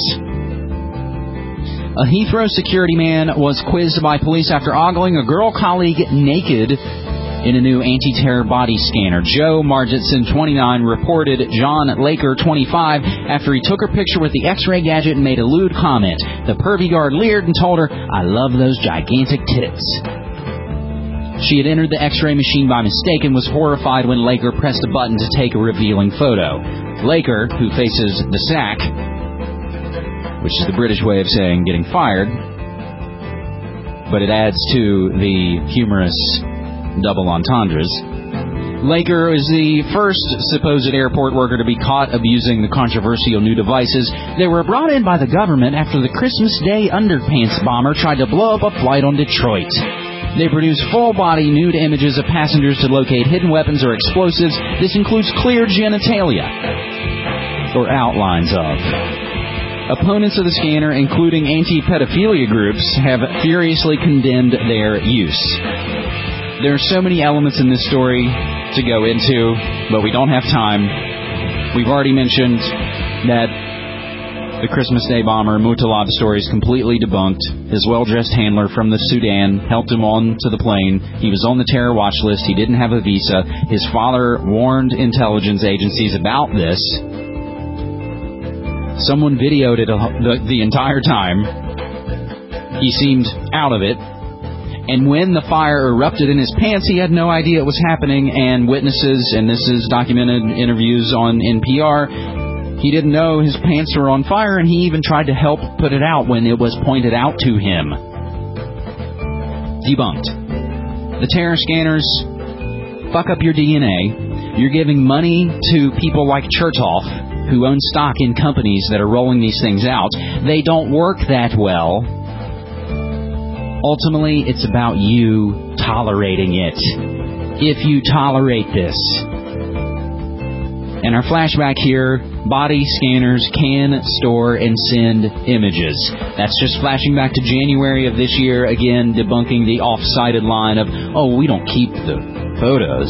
A Heathrow security man was quizzed by police after ogling a girl colleague naked in a new anti-terror body scanner. Joe Margetson, twenty-nine, reported John Laker, twenty-five, after he took her picture with the X-ray gadget and made a lewd comment. The pervy guard leered and told her, "I love those gigantic tits." She had entered the X-ray machine by mistake and was horrified when Laker pressed a button to take a revealing photo. Laker, who faces the sack, which is the British way of saying getting fired, but it adds to the humorous double entendres. Laker is the first supposed airport worker to be caught abusing the controversial new devices. They were brought in by the government after the Christmas Day underpants bomber tried to blow up a flight on Detroit. They produce full-body nude images of passengers to locate hidden weapons or explosives. This includes clear genitalia, or outlines of. Opponents of the scanner, including anti-pedophilia groups, have furiously condemned their use. There are so many elements in this story to go into, but we don't have time. We've already mentioned that the Christmas Day bomber, Mutalab story, is completely debunked. His well-dressed handler from the Sudan helped him on to the plane. He was on the terror watch list. He didn't have a visa. His father warned intelligence agencies about this. Someone videoed it the, the entire time. He seemed out of it. And when the fire erupted in his pants, he had no idea it was happening. And witnesses, and this is documented in interviews on N P R, he didn't know his pants were on fire, and he even tried to help put it out when it was pointed out to him. Debunked. The terror scanners fuck up your D N A. You're giving money to people like Chertoff, who own stock in companies that are rolling these things out. They don't work that well. Ultimately, it's about you tolerating it. If you tolerate this. And our flashback here, body scanners can store and send images. That's just flashing back to January of this year, again, debunking the off-cited line of, oh, we don't keep the photos.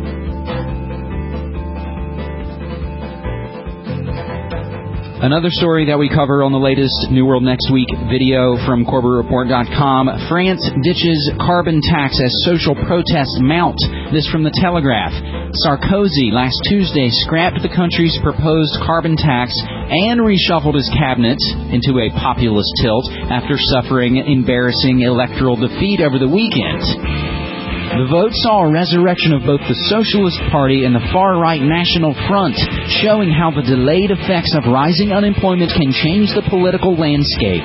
Another story that we cover on the latest New World Next Week video from Corbett Report dot com. France ditches carbon tax as social protests mount. This from The Telegraph. Sarkozy last Tuesday scrapped the country's proposed carbon tax and reshuffled his cabinet into a populist tilt after suffering embarrassing electoral defeat over the weekend. The vote saw a resurrection of both the Socialist Party and the far-right National Front, showing how the delayed effects of rising unemployment can change the political landscape.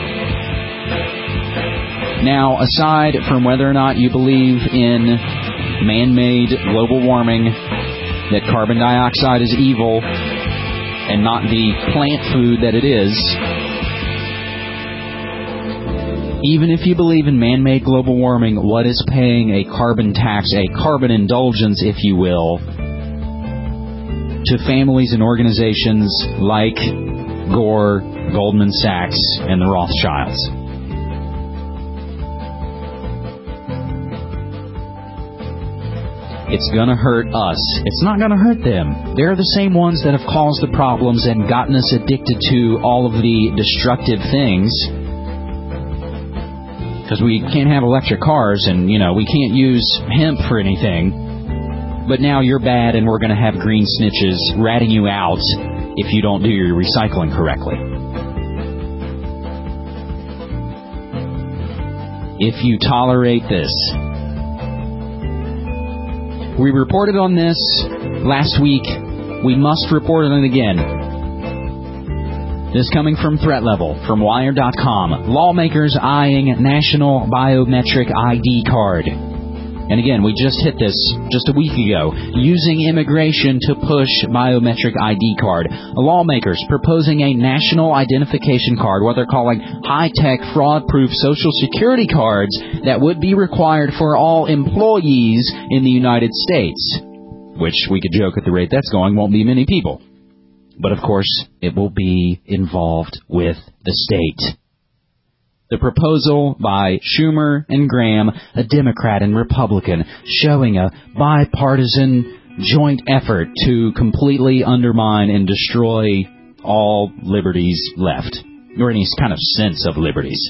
Now, aside from whether or not you believe in man-made global warming, that carbon dioxide is evil and not the plant food that it is, even if you believe in man-made global warming, what is paying a carbon tax, a carbon indulgence, if you will, to families and organizations like Gore, Goldman Sachs, and the Rothschilds? it's going to hurt us. It's not going to hurt them. They're the same ones that have caused the problems and gotten us addicted to all of the destructive things. Because we can't have electric cars and, you know, we can't use hemp for anything. But now you're bad and we're going to have green snitches ratting you out if you don't do your recycling correctly. If you tolerate this. We reported on this last week. We must report on it again. This coming from Threat Level, from Wired dot com. Lawmakers eyeing national biometric I D card. And again, we just hit this just a week ago. Using immigration to push biometric I D card. Lawmakers proposing a national identification card, what they're calling high-tech, fraud-proof Social Security cards that would be required for all employees in the United States. Which, we could joke at the rate that's going, won't be many people. But, of course, it will be involved with the state. The proposal by Schumer and Graham, a Democrat and Republican, showing a bipartisan joint effort to completely undermine and destroy all liberties left, or any kind of sense of liberties.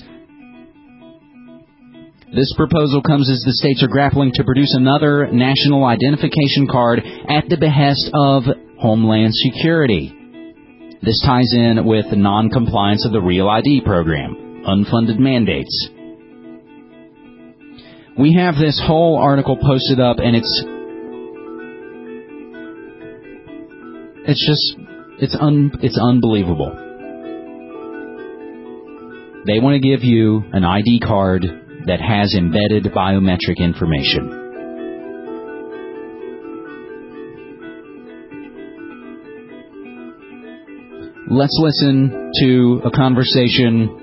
This proposal comes as the states are grappling to produce another national identification card at the behest of Homeland Security. This ties in with the non-compliance of the Real I D program. Unfunded mandates. We have this whole article posted up, and it's it's just it's un it's unbelievable. They want to give you an I D card that has embedded biometric information. Let's listen to a conversation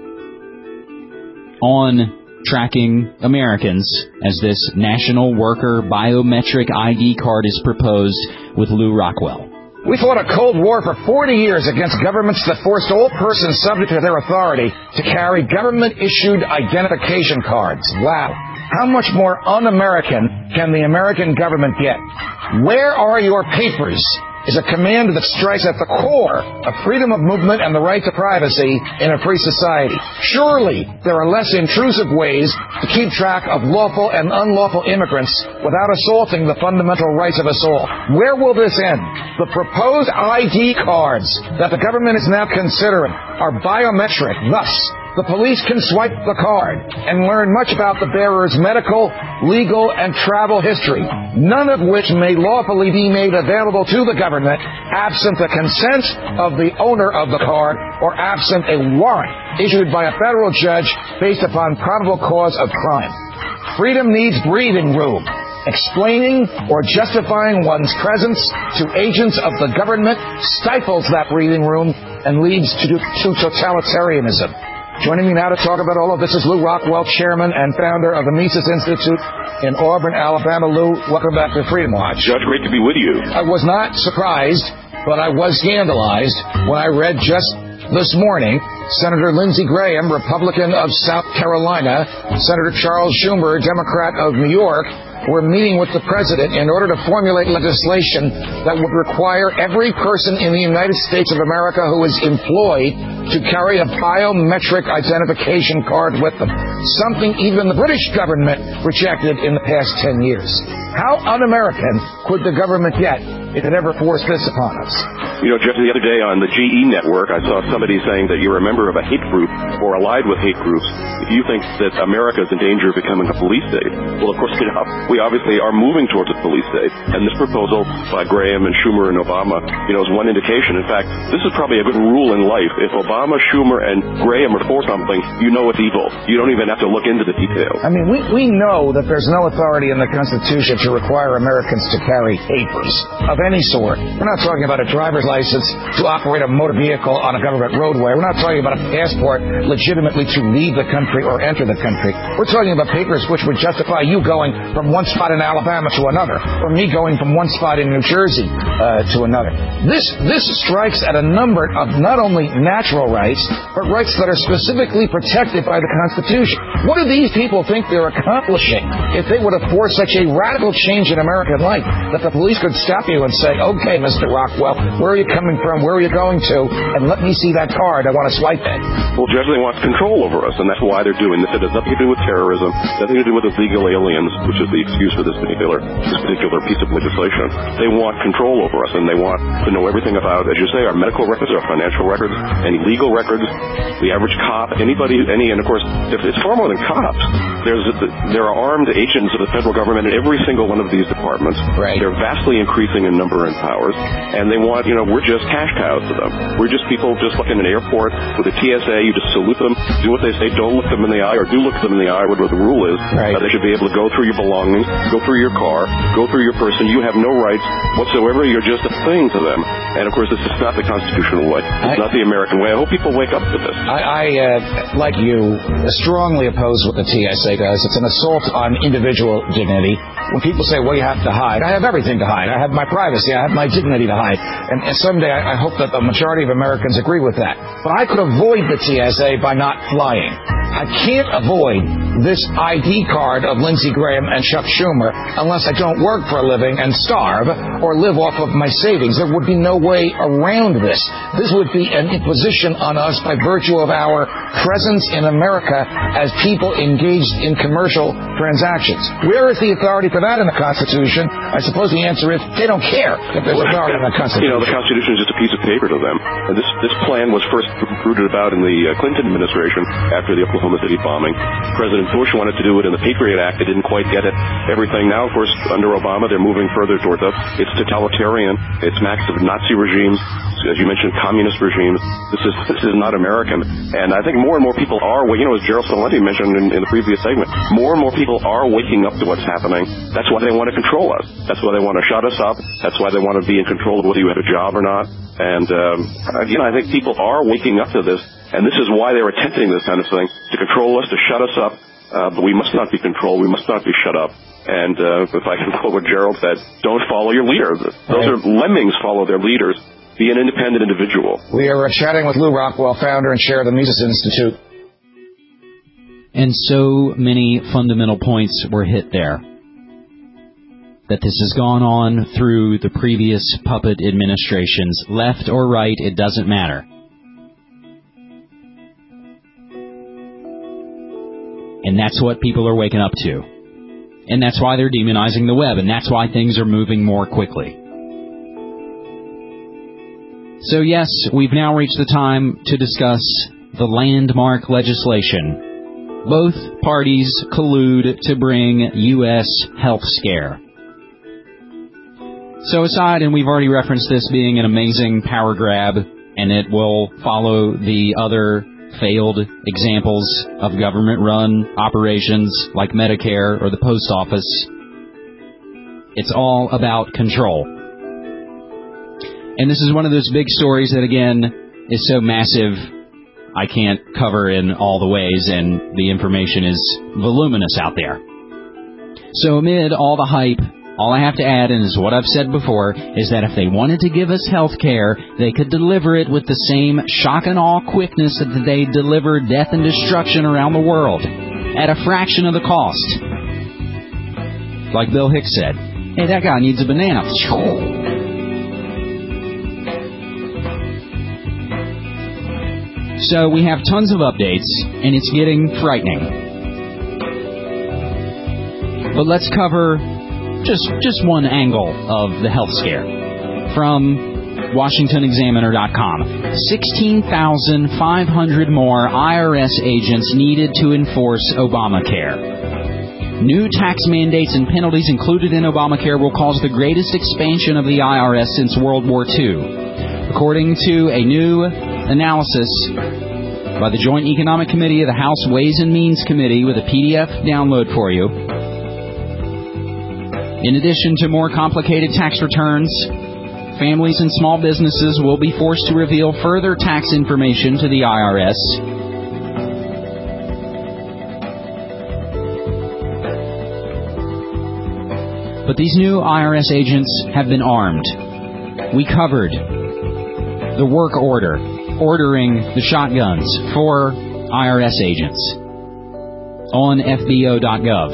on tracking Americans as this national worker biometric I D card is proposed with Lou Rockwell. We fought a Cold War for forty years against governments that forced all persons subject to their authority to carry government-issued identification cards. Wow. How much more un-American can the American government get? Where are your papers? Is a command that strikes at the core of freedom of movement and the right to privacy in a free society. Surely there are less intrusive ways to keep track of lawful and unlawful immigrants without assaulting the fundamental rights of us all. Where will this end? The proposed I D cards that the government is now considering are biometric. Thus, the police can swipe the card and learn much about the bearer's medical, legal, and travel history, none of which may lawfully be made available to the government absent the consent of the owner of the card or absent a warrant issued by a federal judge based upon probable cause of crime. Freedom needs breathing room. Explaining or justifying one's presence to agents of the government stifles that breathing room and leads to, to totalitarianism. Joining me now to talk about all of this is Lou Rockwell, chairman and founder of the Mises Institute in Auburn, Alabama. Lou, welcome back to Freedom Watch. Judge, great to be with you. I was not surprised, but I was scandalized when I read just this morning Senator Lindsey Graham, Republican of South Carolina, Senator Charles Schumer, Democrat of New York, were meeting with the president in order to formulate legislation that would require every person in the United States of America who is employed to carry a biometric identification card with them. Something even the British government rejected in the past ten years. How un-American could the government get if it ever forced this upon us? You know, Jeff, the other day on the G E network, I saw somebody saying that you're a member of a hate group or allied with hate groups if you think that America is in danger of becoming a police state. Well, of course, you know, we obviously are moving towards a police state. And this proposal by Graham and Schumer and Obama, you know, is one indication. In fact, this is probably a good rule in life. If Obama, Schumer, and Graham are for something, you know it's evil. You don't even have to look into the details. I mean, we, we know that there's no authority in the Constitution to require Americans to carry papers of any sort. We're not talking about a driver's license to operate a motor vehicle on a government roadway. We're not talking about a passport legitimately to leave the country or enter the country. We're talking about papers which would justify you going from one spot in Alabama to another. driver, or me going from one spot in New Jersey uh, to another. This this strikes at a number of not only natural rights, but rights that are specifically protected by the Constitution. What do these people think they're accomplishing if they would have forced such a radical change in American life that the police could stop you and say, okay, Mister Rockwell, where are you coming from, where are you going to, and let me see that card, I want to swipe it. Well, Judge, they want control over us, and that's why they're doing this. It has nothing to do with terrorism, nothing to do with illegal aliens, which is the excuse for this particular this particular piece of legislation. They want control over us, and they want to know everything about, as you say, our medical records, our financial records, any legal records, the average cop, anybody, any, and of course, it's far more than cops. There's there are armed agents of the federal government in every single one of these departments. Right. They're vastly increasing in number and powers, and they want, you know, we're just cash cows to them. We're just people just like in an airport with a T S A. You just salute them, do what they say, don't look them in the eye, or do look them in the eye, whatever the rule is. Right. Uh, they should be able to go through your belongings, go through your car, go through your person. You have no rights whatsoever. You're just a thing to them. And, of course, this is not the constitutional way. It's I, not the American way. I hope people wake up to this. I, I uh, like you, strongly oppose what the T S A does. It's an assault on individual dignity. When people say, well, you have to hide, I have everything to hide. I have my privacy. I have my dignity to hide. And, and someday I, I hope that the majority of Americans agree with that. But I could avoid the T S A by not flying. I can't avoid this I D card of Lindsey Graham and Chuck Schumer unless I don't work for a living and starve or live off of my savings. There would be no way around this. This would be an imposition on us by virtue of our presence in America as people engaged in commercial transactions. Where is the authority for that in the Constitution? I suppose the answer is they don't care if there's authority in the Constitution. You know, the Constitution is just a piece of paper to them. And this, this plan was first rooted about in the uh, Clinton administration after the Oklahoma City bombing. President Bush wanted to do it in the Patriot Act. They didn't quite get it. Everything now, of course, under Obama, they're moving further towards us. It's totalitarian. It's max of Nazi regimes, as you mentioned, communist regimes. This is this is not American. And I think more and more people are, you know, as Gerald Celente mentioned in, in the previous segment, more and more people are waking up to what's happening. That's why they want to control us. That's why they want to shut us up. That's why they want to be in control of whether you have a job or not. And, um, you know, I think people are waking up to this. And this is why they're attempting this kind of thing, to control us, to shut us up. Uh, but we must not be controlled. We must not be shut up. And uh, if I can quote what Gerald said, don't follow your leader. Those right. are lemmings follow their leaders. Be an independent individual. We are chatting with Lew Rockwell, founder and chair of the Mises Institute. And so many fundamental points were hit there. That this has gone on through the previous puppet administrations, left or right, it doesn't matter. And that's what people are waking up to. And that's why they're demonizing the web, and that's why things are moving more quickly. So yes, we've now reached the time to discuss the landmark legislation. Both parties collude to bring U S health scare. So aside, and we've already referenced this being an amazing power grab, and it will follow the other failed examples of government-run operations like Medicare or the post office. It's all about control. And this is one of those big stories that, again, is so massive I can't cover in all the ways, and the information is voluminous out there. So amid all the hype, all I have to add, and is what I've said before, is that if they wanted to give us health care, they could deliver it with the same shock and awe quickness that they deliver death and destruction around the world, at a fraction of the cost. Like Bill Hicks said, hey, that guy needs a banana. So we have tons of updates, and it's getting frightening. But let's cover Just just one angle of the health scare. From Washington Examiner dot com. sixteen thousand five hundred more I R S agents needed to enforce Obamacare. New tax mandates and penalties included in Obamacare will cause the greatest expansion of the I R S since World War Two. According to a new analysis by the Joint Economic Committee of the House Ways and Means Committee with a P D F download for you, in addition to more complicated tax returns, families and small businesses will be forced to reveal further tax information to the I R S. But these new I R S agents have been armed. We covered the work order, ordering the shotguns for I R S agents on F B O dot gov.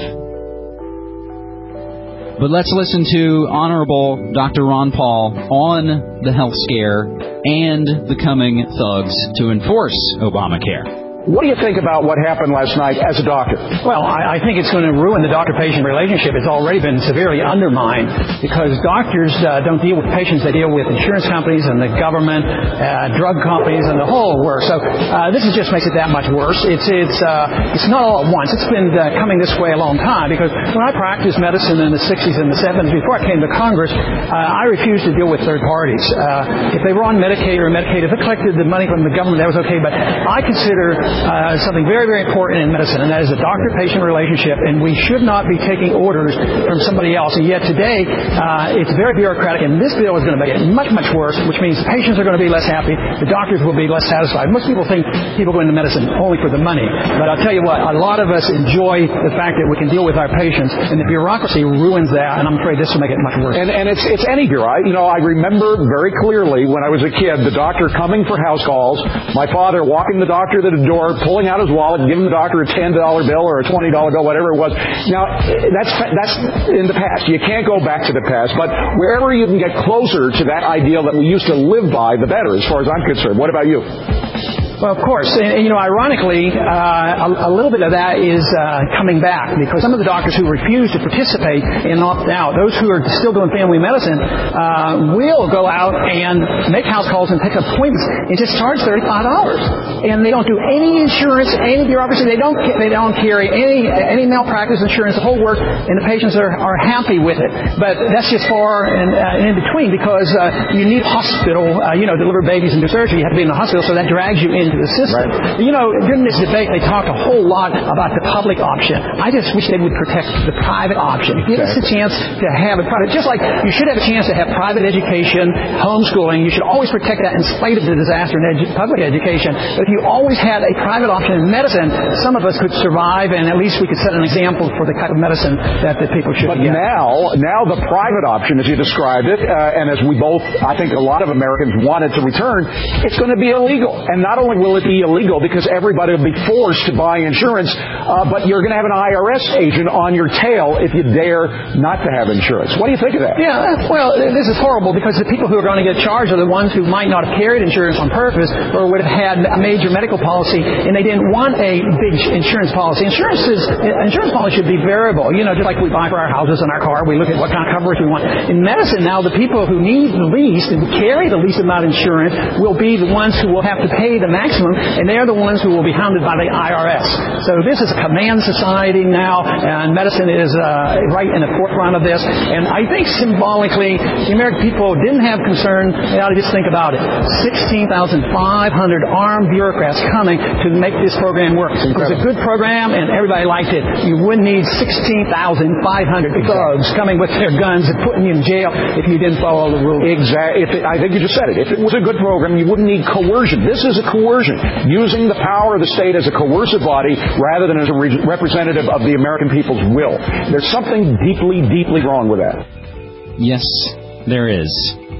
But let's listen to Honorable Doctor Ron Paul on the health scare and the coming thugs to enforce Obamacare. What do you think about what happened last night as a doctor? Well, I, I think it's going to ruin the doctor-patient relationship. It's already been severely undermined because doctors uh, don't deal with patients. They deal with insurance companies and the government, uh, drug companies, and the whole works. So uh, this is just makes it that much worse. It's it's uh, it's not all at once. It's been uh, coming this way a long time because when I practiced medicine in the sixties and the seventies, before I came to Congress, uh, I refused to deal with third parties. Uh, if they were on Medicaid or Medicaid, if it collected the money from the government, that was okay. But I consider Uh, something very, very important in medicine, and that is the doctor-patient relationship, and we should not be taking orders from somebody else. And yet today, uh, it's very bureaucratic, and this bill is going to make it much, much worse, which means the patients are going to be less happy, the doctors will be less satisfied. Most people think people go into medicine only for the money, but I'll tell you what, a lot of us enjoy the fact that we can deal with our patients, and the bureaucracy ruins that, and I'm afraid this will make it much worse. And, and it's it's any bureau. I, you know, I remember very clearly when I was a kid, the doctor coming for house calls, my father walking the doctor to the door, pulling out his wallet, giving the doctor a ten dollar bill or a twenty dollar bill, whatever it was. Now, that's that's in the past. You can't go back to the past, but wherever you can get closer to that ideal that we used to live by, the better, as far as I'm concerned. What about you? Well, of course. And, you know, ironically, uh, a, a little bit of that is uh, coming back because some of the doctors who refuse to participate and opt out, those who are still doing family medicine, uh, will go out and make house calls and pick appointments and just charge thirty-five dollars. And they don't do any insurance, any bureaucracy. They don't they don't carry any any malpractice insurance, the whole works, and the patients are, are happy with it. But that's just far and uh, in between because uh, you need hospital, uh, you know, deliver babies and do surgery. You have to be in the hospital, so that drags you in the system. Right. You know, during this debate, they talked a whole lot about the public option. I just wish they would protect the private option. Give okay. us a chance to have a private, just like you should have a chance to have private education, homeschooling. You should always protect that in spite of the disaster in edu- public education. But if you always had a private option in medicine, some of us could survive, and at least we could set an example for the kind of medicine that the people should but get. But now, now the private option, as you described it, uh, and as we both, I think a lot of Americans wanted to return, it's going to be illegal. And not only will it be illegal because everybody will be forced to buy insurance, uh, but you're going to have an I R S agent on your tail if you dare not to have insurance. What do you think of that? Yeah, well, this is horrible because the people who are going to get charged are the ones who might not have carried insurance on purpose or would have had a major medical policy and they didn't want a big insurance policy. Insurance is, insurance policy should be variable. You know, just like we buy for our houses and our car, we look at what kind of coverage we want. In medicine now, the people who need the least and carry the least amount of insurance will be the ones who will have to pay the maximum, and they're the ones who will be hounded by the I R S. So this is a command society now, and medicine is uh, right in the forefront of this. And I think symbolically, the American people didn't have concern. They ought to just think about it. sixteen thousand five hundred armed bureaucrats coming to make this program work. It was a good program, and everybody liked it. You wouldn't need sixteen thousand five hundred thugs coming with their guns and putting you in jail if you didn't follow the rules. Exactly. If it, I think you just said it. If it was a good program, you wouldn't need coercion. This is a coercion. Using the power of the state as a coercive body rather than as a re- representative of the American people's will. There's something deeply, deeply wrong with that. Yes, there is.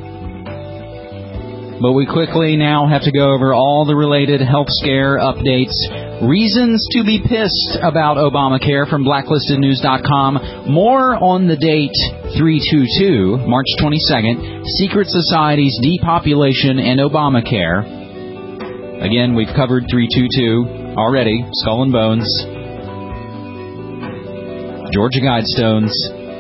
But we quickly now have to go over all the related health scare updates. Reasons to be pissed about Obamacare from Blacklisted News dot com. More on the date three two two, March twenty-second, Secret Societies, Depopulation, and Obamacare. Again, we've covered three two two already, Skull and Bones, Georgia Guidestones,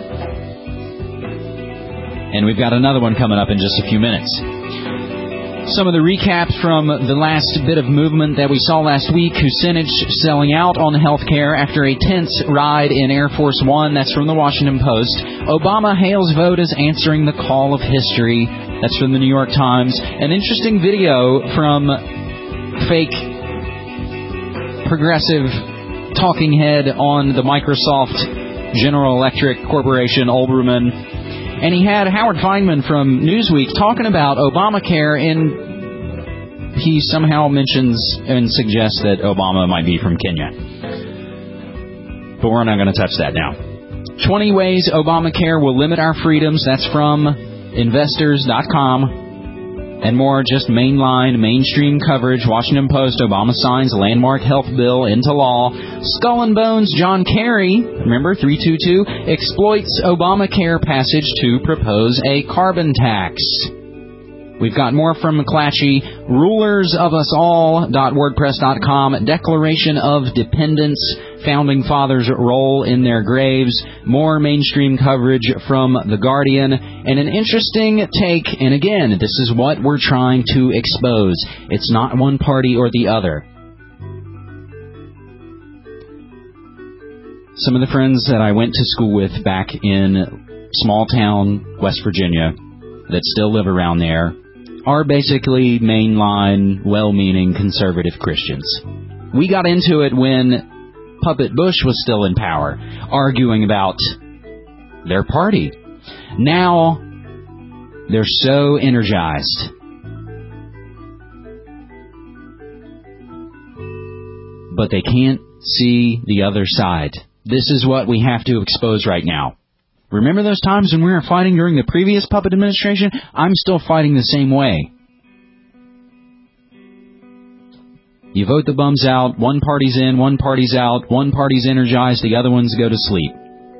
and we've got another one coming up in just a few minutes. Some of the recaps from the last bit of movement that we saw last week. Kucinich selling out on healthcare after a tense ride in Air Force One. That's from the Washington Post. Obama hails vote as answering the call of history. That's from the New York Times. An interesting video from fake progressive talking head on the Microsoft General Electric Corporation, Olbermann. And he had Howard Feynman from Newsweek talking about Obamacare, and he somehow mentions and suggests that Obama might be from Kenya. But we're not going to touch that now. twenty ways Obamacare will limit our freedoms. That's from investors dot com. And more, just mainline, mainstream coverage. Washington Post, Obama signs landmark health bill into law. Skull and Bones, John Kerry, remember, three two two, exploits Obamacare passage to propose a carbon tax. We've got more from McClatchy. Rulers of us all dot wordpress dot com. Declaration of Dependence. Founding Fathers' role in their graves. More mainstream coverage from The Guardian. And an interesting take. And again, this is what we're trying to expose. It's not one party or the other. Some of the friends that I went to school with back in small town West Virginia that still live around there are basically mainline, well-meaning conservative Christians. We got into it when Puppet Bush was still in power, arguing about their party. Now, they're so energized. But they can't see the other side. This is what we have to expose right now. Remember those times when we were fighting during the previous puppet administration? I'm still fighting the same way. You vote the bums out, one party's in, one party's out, one party's energized, the other ones go to sleep.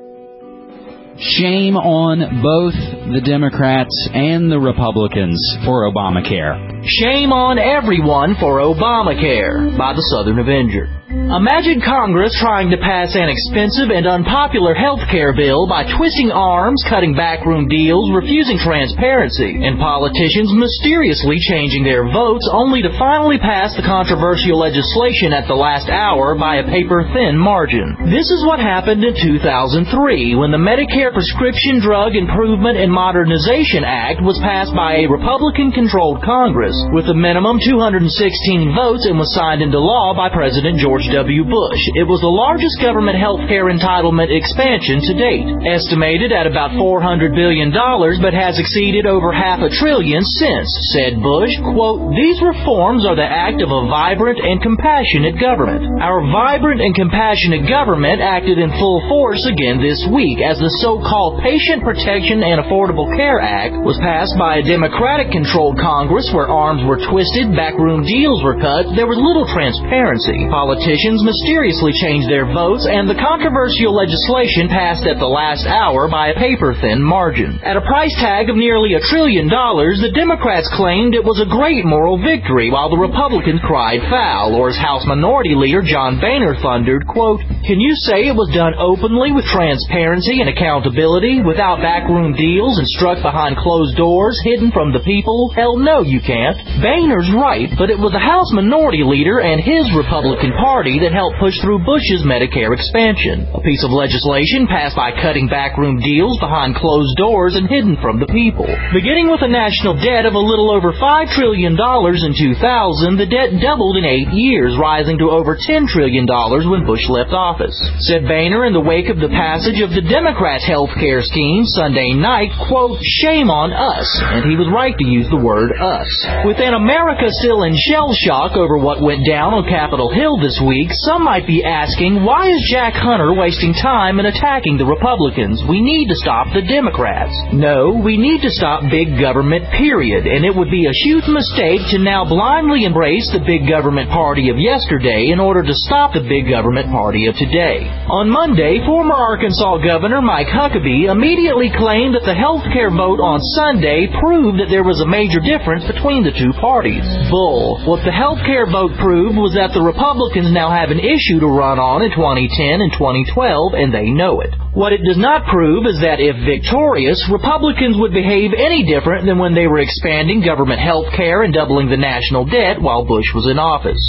Shame on both the Democrats and the Republicans for Obamacare. Shame on everyone for Obamacare by the Southern Avenger. Imagine Congress trying to pass an expensive and unpopular health care bill by twisting arms, cutting backroom deals, refusing transparency, and politicians mysteriously changing their votes only to finally pass the controversial legislation at the last hour by a paper-thin margin. This is what happened in two thousand three when the Medicare Prescription Drug Improvement and Modernization Act was passed by a Republican-controlled Congress with a minimum two hundred sixteen votes and was signed into law by President George W. Bush. It was the largest government health care entitlement expansion to date, estimated at about four hundred billion dollars, but has exceeded over half a trillion since, said Bush. Quote, "These reforms are the act of a vibrant and compassionate government. Our vibrant and compassionate government acted in full force again this week as the so-called Patient Protection and Affordable Care Act was passed by a Democratic-controlled Congress where arms were twisted, backroom deals were cut, there was little transparency. Politicians mysteriously changed their votes, and the controversial legislation passed at the last hour by a paper-thin margin. At a price tag of nearly a trillion dollars, the Democrats claimed it was a great moral victory, while the Republicans cried foul, or as House Minority Leader John Boehner thundered, quote, "Can you say it was done openly with transparency and accountability, without backroom deals and struck behind closed doors, hidden from the people? Hell no, you can't." Boehner's right, but it was the House Minority Leader and his Republican Party that helped push through Bush's Medicare expansion, a piece of legislation passed by cutting backroom deals behind closed doors and hidden from the people. Beginning with a national debt of a little over five trillion dollars in two thousand, the debt doubled in eight years, rising to over ten trillion dollars when Bush left office. Said Boehner in the wake of the passage of the Democrats' health care scheme Sunday night, quote, "Shame on us," and he was right to use the word us. Within America still in shell shock over what went down on Capitol Hill this week, some might be asking, why is Jack Hunter wasting time in attacking the Republicans? We need to stop the Democrats. No, we need to stop big government, period, and it would be a huge mistake to now blindly embrace the big government party of yesterday in order to stop the big government party of today. On Monday, former Arkansas Governor Mike Huckabee immediately claimed that the health care vote on Sunday proved that there was a major difference between the two parties. Bull. What the health care vote proved was that the Republicans now have an issue to run on in twenty ten and twenty twelve, and they know it. What it does not prove is that if victorious, Republicans would behave any different than when they were expanding government health care and doubling the national debt while Bush was in office.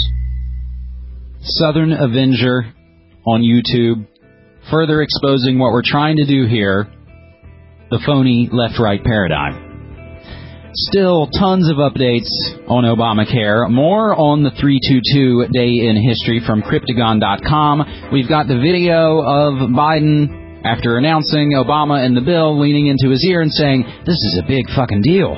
Southern Avenger on YouTube, further exposing what we're trying to do here, the phony left-right paradigm. Still, tons of updates on Obamacare. More on the three two two Day in History from Cryptagon dot com. We've got the video of Biden, after announcing Obama and the bill, leaning into his ear and saying, "This is a big fucking deal."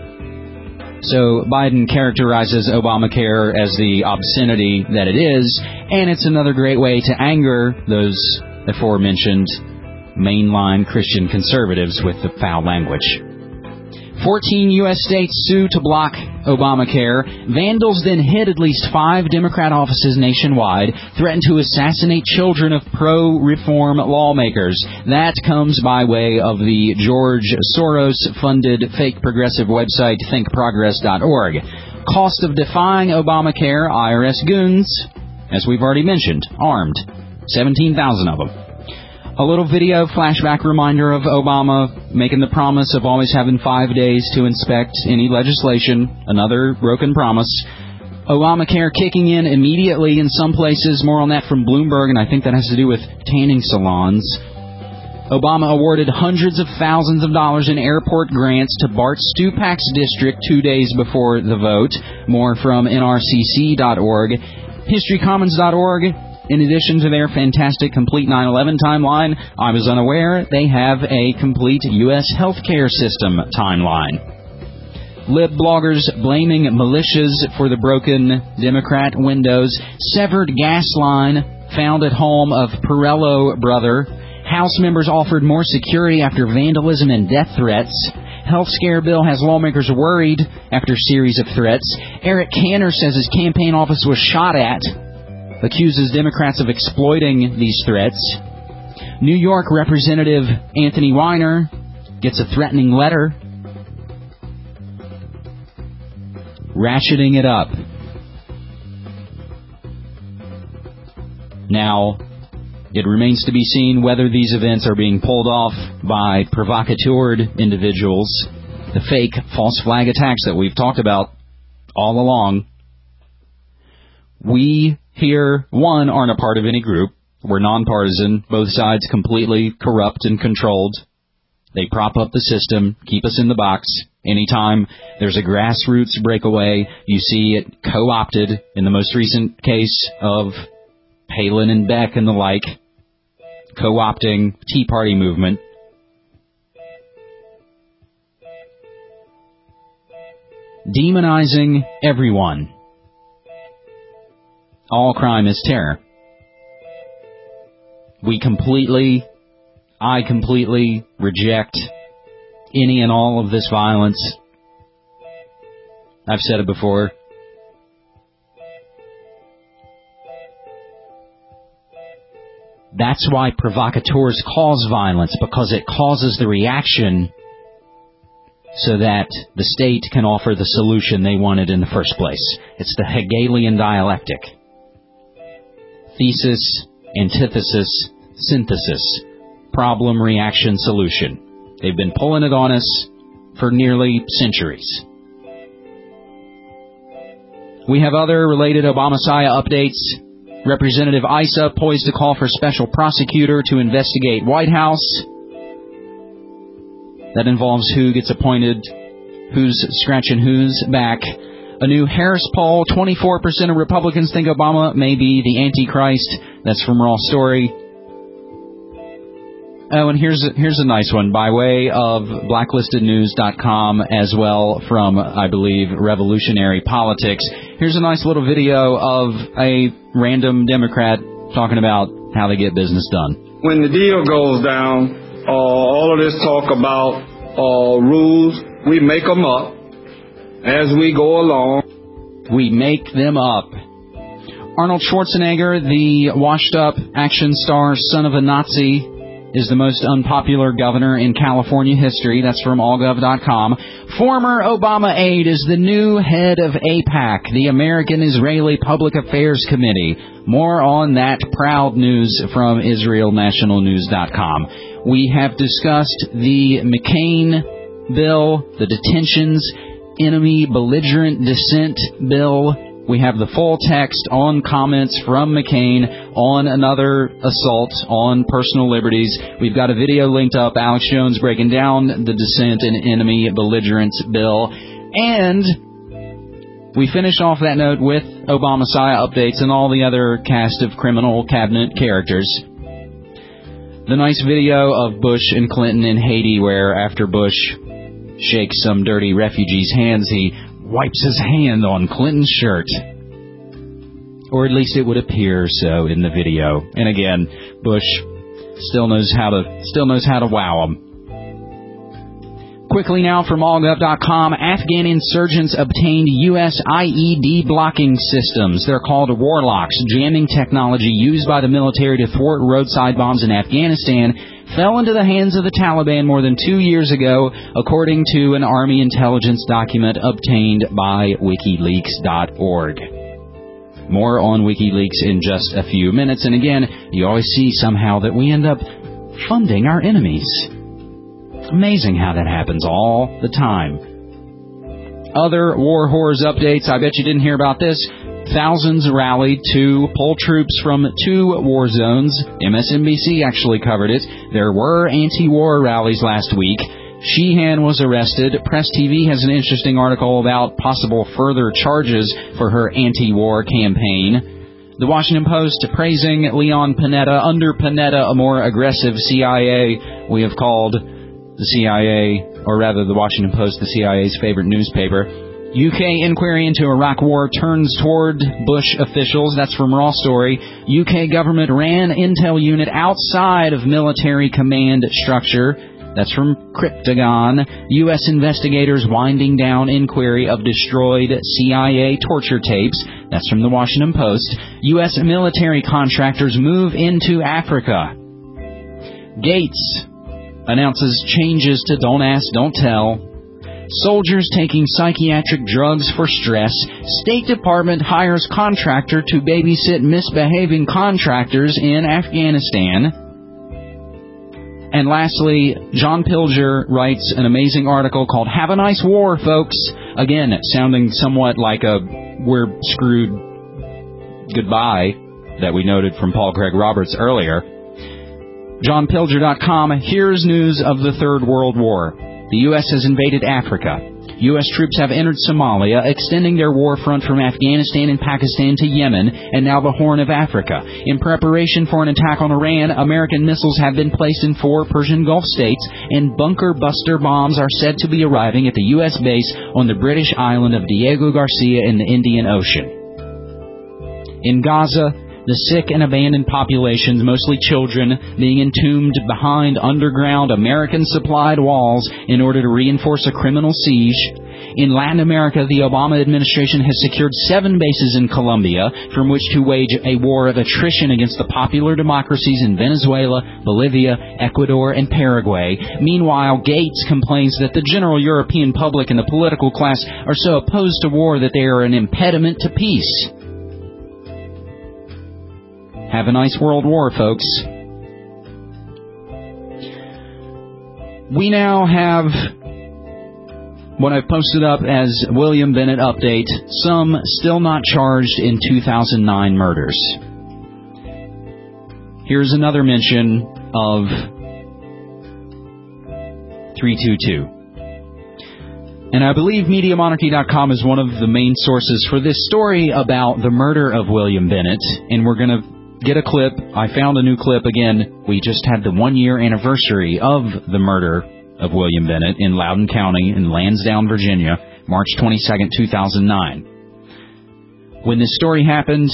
So Biden characterizes Obamacare as the obscenity that it is, and it's another great way to anger those aforementioned mainline Christian conservatives with the foul language. fourteen U S states sue to block Obamacare. Vandals then hit at least five Democrat offices nationwide, threatened to assassinate children of pro-reform lawmakers. That comes by way of the George Soros-funded fake progressive website think progress dot org. Cost of defying Obamacare, I R S goons, as we've already mentioned, armed. seventeen thousand of them. A little video flashback reminder of Obama making the promise of always having five days to inspect any legislation. Another broken promise. Obamacare kicking in immediately in some places. More on that from Bloomberg, and I think that has to do with tanning salons. Obama awarded hundreds of thousands of dollars in airport grants to Bart Stupak's district two days before the vote. More from N R C C dot org. History Commons dot org. In addition to their fantastic complete nine eleven timeline, I was unaware they have a complete U S healthcare system timeline. Lib bloggers blaming militias for the broken Democrat windows. Severed gas line found at home of Perello brother. House members offered more security after vandalism and death threats. Health scare bill has lawmakers worried after series of threats. Eric Cantor says his campaign office was shot at. Accuses Democrats of exploiting these threats. New York Representative Anthony Weiner gets a threatening letter. Ratcheting it up. Now, it remains to be seen whether these events are being pulled off by provocateured individuals, the fake false flag attacks that we've talked about all along. We here, one, aren't a part of any group. We're nonpartisan, both sides completely corrupt and controlled. They prop up the system, keep us in the box. Anytime there's a grassroots breakaway, you see it co-opted in the most recent case of Palin and Beck and the like, co-opting Tea Party movement. Demonizing everyone. All crime is terror. We completely, I completely reject any and all of this violence. I've said it before. That's why provocateurs cause violence, because it causes the reaction so that the state can offer the solution they wanted in the first place. It's the Hegelian dialectic. Thesis, antithesis, synthesis. Problem, reaction, solution. They've been pulling it on us for nearly centuries. We have other related Obama-Messiah updates. Representative Issa poised to call for special prosecutor to investigate White House. That involves who gets appointed, who's scratching who's back. A new Harris poll, twenty-four percent of Republicans think Obama may be the Antichrist. That's from Raw Story. Oh, and here's a, here's a nice one by way of blacklisted news dot com, as well from, I believe, Revolutionary Politics. Here's a nice little video of a random Democrat talking about how they get business done. When the deal goes down, uh, all of this talk about uh, rules, we make them up as we go along. We make them up. Arnold Schwarzenegger, the washed-up action star son of a Nazi, is the most unpopular governor in California history. That's from all gov dot com. Former Obama aide is the new head of AIPAC, the American Israeli Public Affairs Committee. More on that proud news from Israel National News dot com. We have discussed the McCain bill, the detentions, enemy belligerent dissent bill. We have the full text on comments from McCain on another assault on personal liberties. We've got a video linked up, Alex Jones breaking down the dissent and enemy belligerent bill. And we finish off that note with Obama-Messiah updates and all the other cast of criminal cabinet characters. The nice video of Bush and Clinton in Haiti, where after Bush shakes some dirty refugee's hands, he wipes his hand on Clinton's shirt. Or at least it would appear so in the video. And again, Bush still knows how to still knows how to wow them. Quickly now from all gov dot com, Afghan insurgents obtained U S I E D blocking systems. They're called Warlocks. Jamming technology used by the military to thwart roadside bombs in Afghanistan fell into the hands of the Taliban more than two years ago, according to an Army intelligence document obtained by WikiLeaks dot org. More on WikiLeaks in just a few minutes. And again, you always see somehow that we end up funding our enemies. Amazing how that happens all the time. Other war horrors updates. I bet you didn't hear about this. Thousands rallied to pull troops from two war zones. M S N B C actually covered it. There were anti-war rallies last week. Sheehan was arrested. Press T V has an interesting article about possible further charges for her anti-war campaign. The Washington Post praising Leon Panetta. Under Panetta, a more aggressive C I A. We have called the C I A, or rather the Washington Post, the C I A's favorite newspaper. U K inquiry into Iraq war turns toward Bush officials. That's from Raw Story. U K government ran intel unit outside of military command structure. That's from Cryptagon. U S investigators winding down inquiry of destroyed C I A torture tapes. That's from the Washington Post. U S military contractors move into Africa. Gates announces changes to Don't Ask, Don't Tell. Soldiers taking psychiatric drugs for stress. State Department hires contractor to babysit misbehaving contractors in Afghanistan. And lastly, John Pilger writes an amazing article called Have a Nice War, Folks. Again, sounding somewhat like a we're screwed goodbye that we noted from Paul Craig Roberts earlier. John Pilger dot com, here's news of the Third World War. The U S has invaded Africa. U S troops have entered Somalia, extending their war front from Afghanistan and Pakistan to Yemen, and now the Horn of Africa. In preparation for an attack on Iran, American missiles have been placed in four Persian Gulf states, and bunker buster bombs are said to be arriving at the U S base on the British island of Diego Garcia in the Indian Ocean. In Gaza, the sick and abandoned populations, mostly children, being entombed behind underground American-supplied walls in order to reinforce a criminal siege. In Latin America, the Obama administration has secured seven bases in Colombia from which to wage a war of attrition against the popular democracies in Venezuela, Bolivia, Ecuador, and Paraguay. Meanwhile, Gates complains that the general European public and the political class are so opposed to war that they are an impediment to peace. Have a nice world war, folks. We now have what I've posted up as William Bennett update, some still not charged in two thousand nine murders. Here's another mention of three two two. And I believe Media Monarchy dot com is one of the main sources for this story about the murder of William Bennett, and we're going to get a clip. I found a new clip. Again, we just had the one-year anniversary of the murder of William Bennett in Loudoun County in Lansdowne, Virginia, March twenty-second, two thousand nine. When this story happened,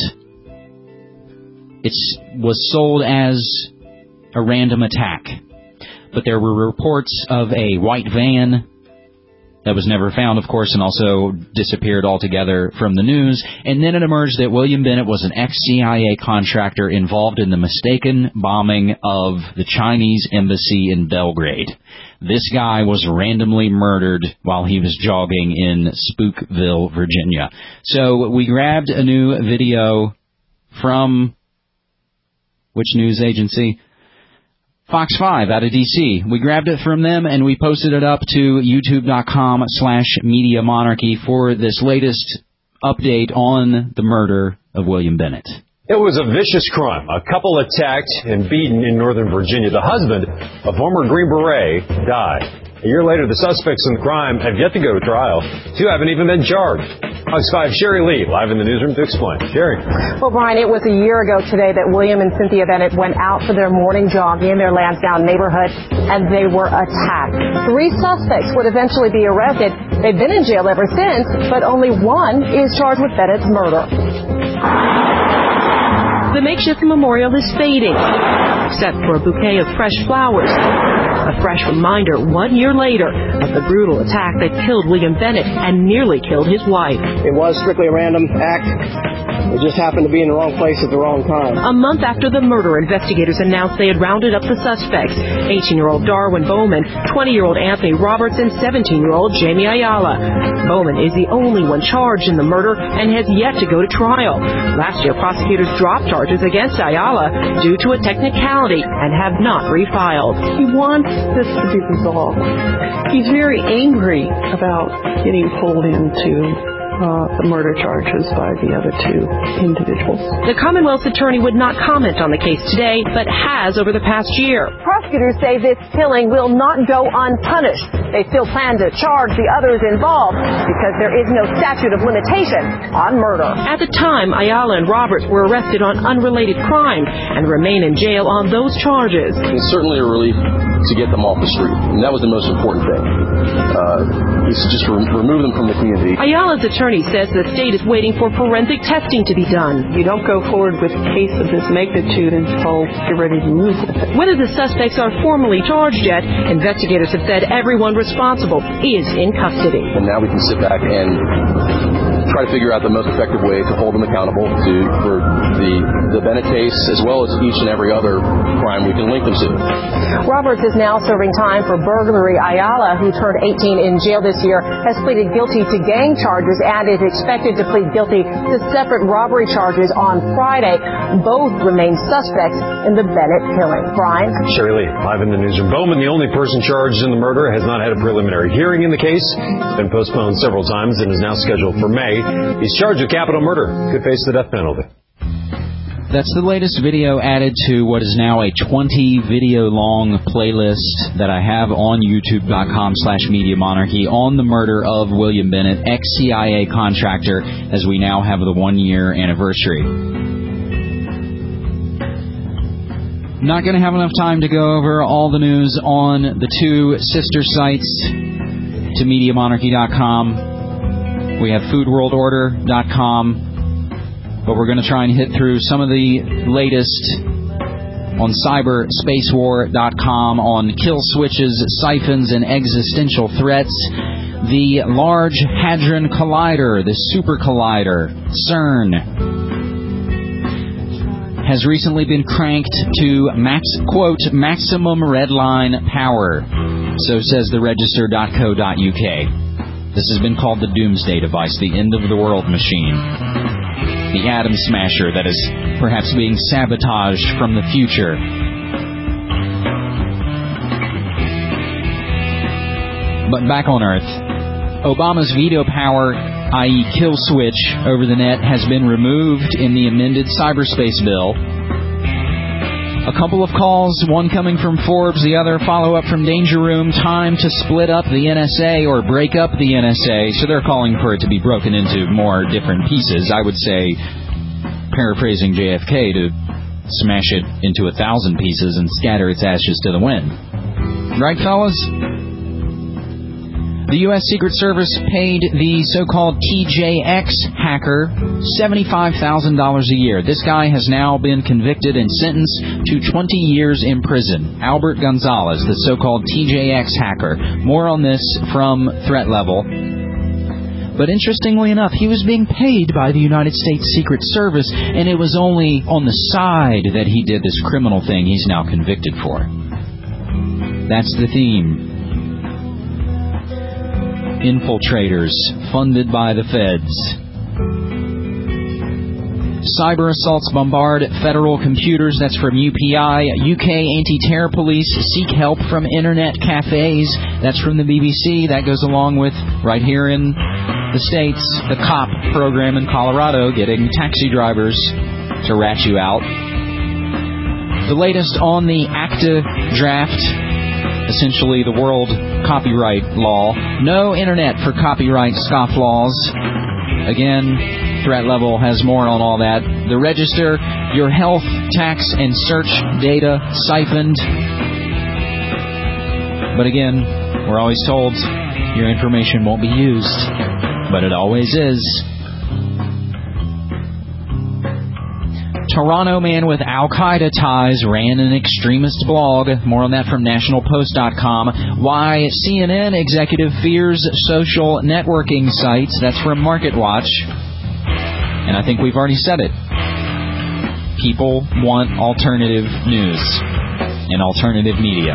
it was sold as a random attack. But there were reports of a white van that was never found, of course, and also disappeared altogether from the news. And then it emerged that William Bennett was an ex-C I A contractor involved in the mistaken bombing of the Chinese embassy in Belgrade. This guy was randomly murdered while he was jogging in Spookville, Virginia. So we grabbed a new video from which news agency? Fox five out of D C. We grabbed it from them and we posted it up to youtube.com slash Media Monarchy for this latest update on the murder of William Bennett. It was a vicious crime. A couple attacked and beaten in Northern Virginia. The husband, a former Green Beret, died. A year later, the suspects in the crime have yet to go to trial. Two haven't even been charged. Fox five, Sherry Lee, live in the newsroom to explain. Sherry. Well, Brian, it was a year ago today that William and Cynthia Bennett went out for their morning jog in their Lansdowne neighborhood, and they were attacked. Three suspects would eventually be arrested. They've been in jail ever since, but only one is charged with Bennett's murder. The makeshift memorial is fading. except for a bouquet of fresh flowers. A fresh reminder one year later of the brutal attack that killed William Bennett and nearly killed his wife. It was strictly a random act. It just happened to be in the wrong place at the wrong time. A month after the murder, investigators announced they had rounded up the suspects, eighteen-year-old Darwin Bowman, twenty-year-old Anthony Roberts, and seventeen-year-old Jamie Ayala. Bowman is the only one charged in the murder and has yet to go to trial. Last year, prosecutors dropped charges against Ayala due to a technicality and have not refiled. He wants this to be resolved. He's very angry about getting pulled into Uh, the murder charges by the other two individuals. The Commonwealth's attorney would not comment on the case today, but has over the past year. Prosecutors say this killing will not go unpunished. They still plan to charge the others involved because there is no statute of limitation on murder. At the time, Ayala and Roberts were arrested on unrelated crimes and remain in jail on those charges. It's certainly a relief to get them off the street, and that was the most important thing. Uh, is to just re- remove them from the community. Ayala's attorney says the state is waiting for forensic testing to be done. You don't go forward with a case of this magnitude until you're ready to move with it. Whether the suspects are formally charged yet, investigators have said everyone responsible is in custody. And now we can sit back and try to figure out the most effective way to hold them accountable to for the, the Bennett case, as well as each and every other crime we can link them to. Roberts is now serving time for burglary. Ayala, who turned eighteen in jail this year, has pleaded guilty to gang charges and is expected to plead guilty to separate robbery charges on Friday. Both remain suspects in the Bennett killing. Brian? Sherry Lee, live in the newsroom. Bowman, the only person charged in the murder, has not had a preliminary hearing in the case. It's been postponed several times and is now scheduled for May. He's charged with capital murder. Could face the death penalty. That's the latest video added to what is now a twenty video long playlist that I have on youtube.com slash Media Monarchy on the murder of William Bennett, ex-C I A contractor, as we now have the one year anniversary. Not going to have enough time to go over all the news on the two sister sites to Media Monarchy dot com. We have food world order dot com. But we're going to try and hit through some of the latest on cyber space war dot com, on kill switches, siphons, and existential threats. The Large Hadron Collider, the Super Collider, CERN, has recently been cranked to, max, quote, maximum redline power. So says the register dot co dot U K. This has been called the Doomsday Device, the end of the world machine. The atom smasher that is perhaps being sabotaged from the future. But back on Earth, Obama's veto power, that is kill switch, over the net has been removed in the amended cyberspace bill. A couple of calls, one coming from Forbes, the other follow-up from Danger Room. Time to split up the N S A or break up the N S A. So they're calling for it to be broken into more different pieces. I would say, paraphrasing J F K, to smash it into a thousand pieces and scatter its ashes to the wind. Right, fellas? The U S Secret Service paid the so-called T J X hacker seventy-five thousand dollars a year. This guy has now been convicted and sentenced to twenty years in prison. Albert Gonzalez, the so-called T J X hacker. More on this from Threat Level. But interestingly enough, he was being paid by the United States Secret Service, and it was only on the side that he did this criminal thing he's now convicted for. That's the theme. Infiltrators funded by the feds. Cyber assaults bombard federal computers. That's from U P I. U K anti-terror police seek help from internet cafes. That's from the B B C. That goes along with, right here in the States, the COP program in Colorado, getting taxi drivers to rat you out. The latest on the ACTA draft, essentially the world copyright law. No internet for copyright scofflaws. Again, Threat Level has more on all that. The Register, your health, tax, and search data siphoned. But again, we're always told your information won't be used. But it always is. Toronto man with Al-Qaeda ties ran an extremist blog. More on that from national post dot com. Why C N N executive fears social networking sites. That's from MarketWatch. And I think we've already said it. People want alternative news and alternative media.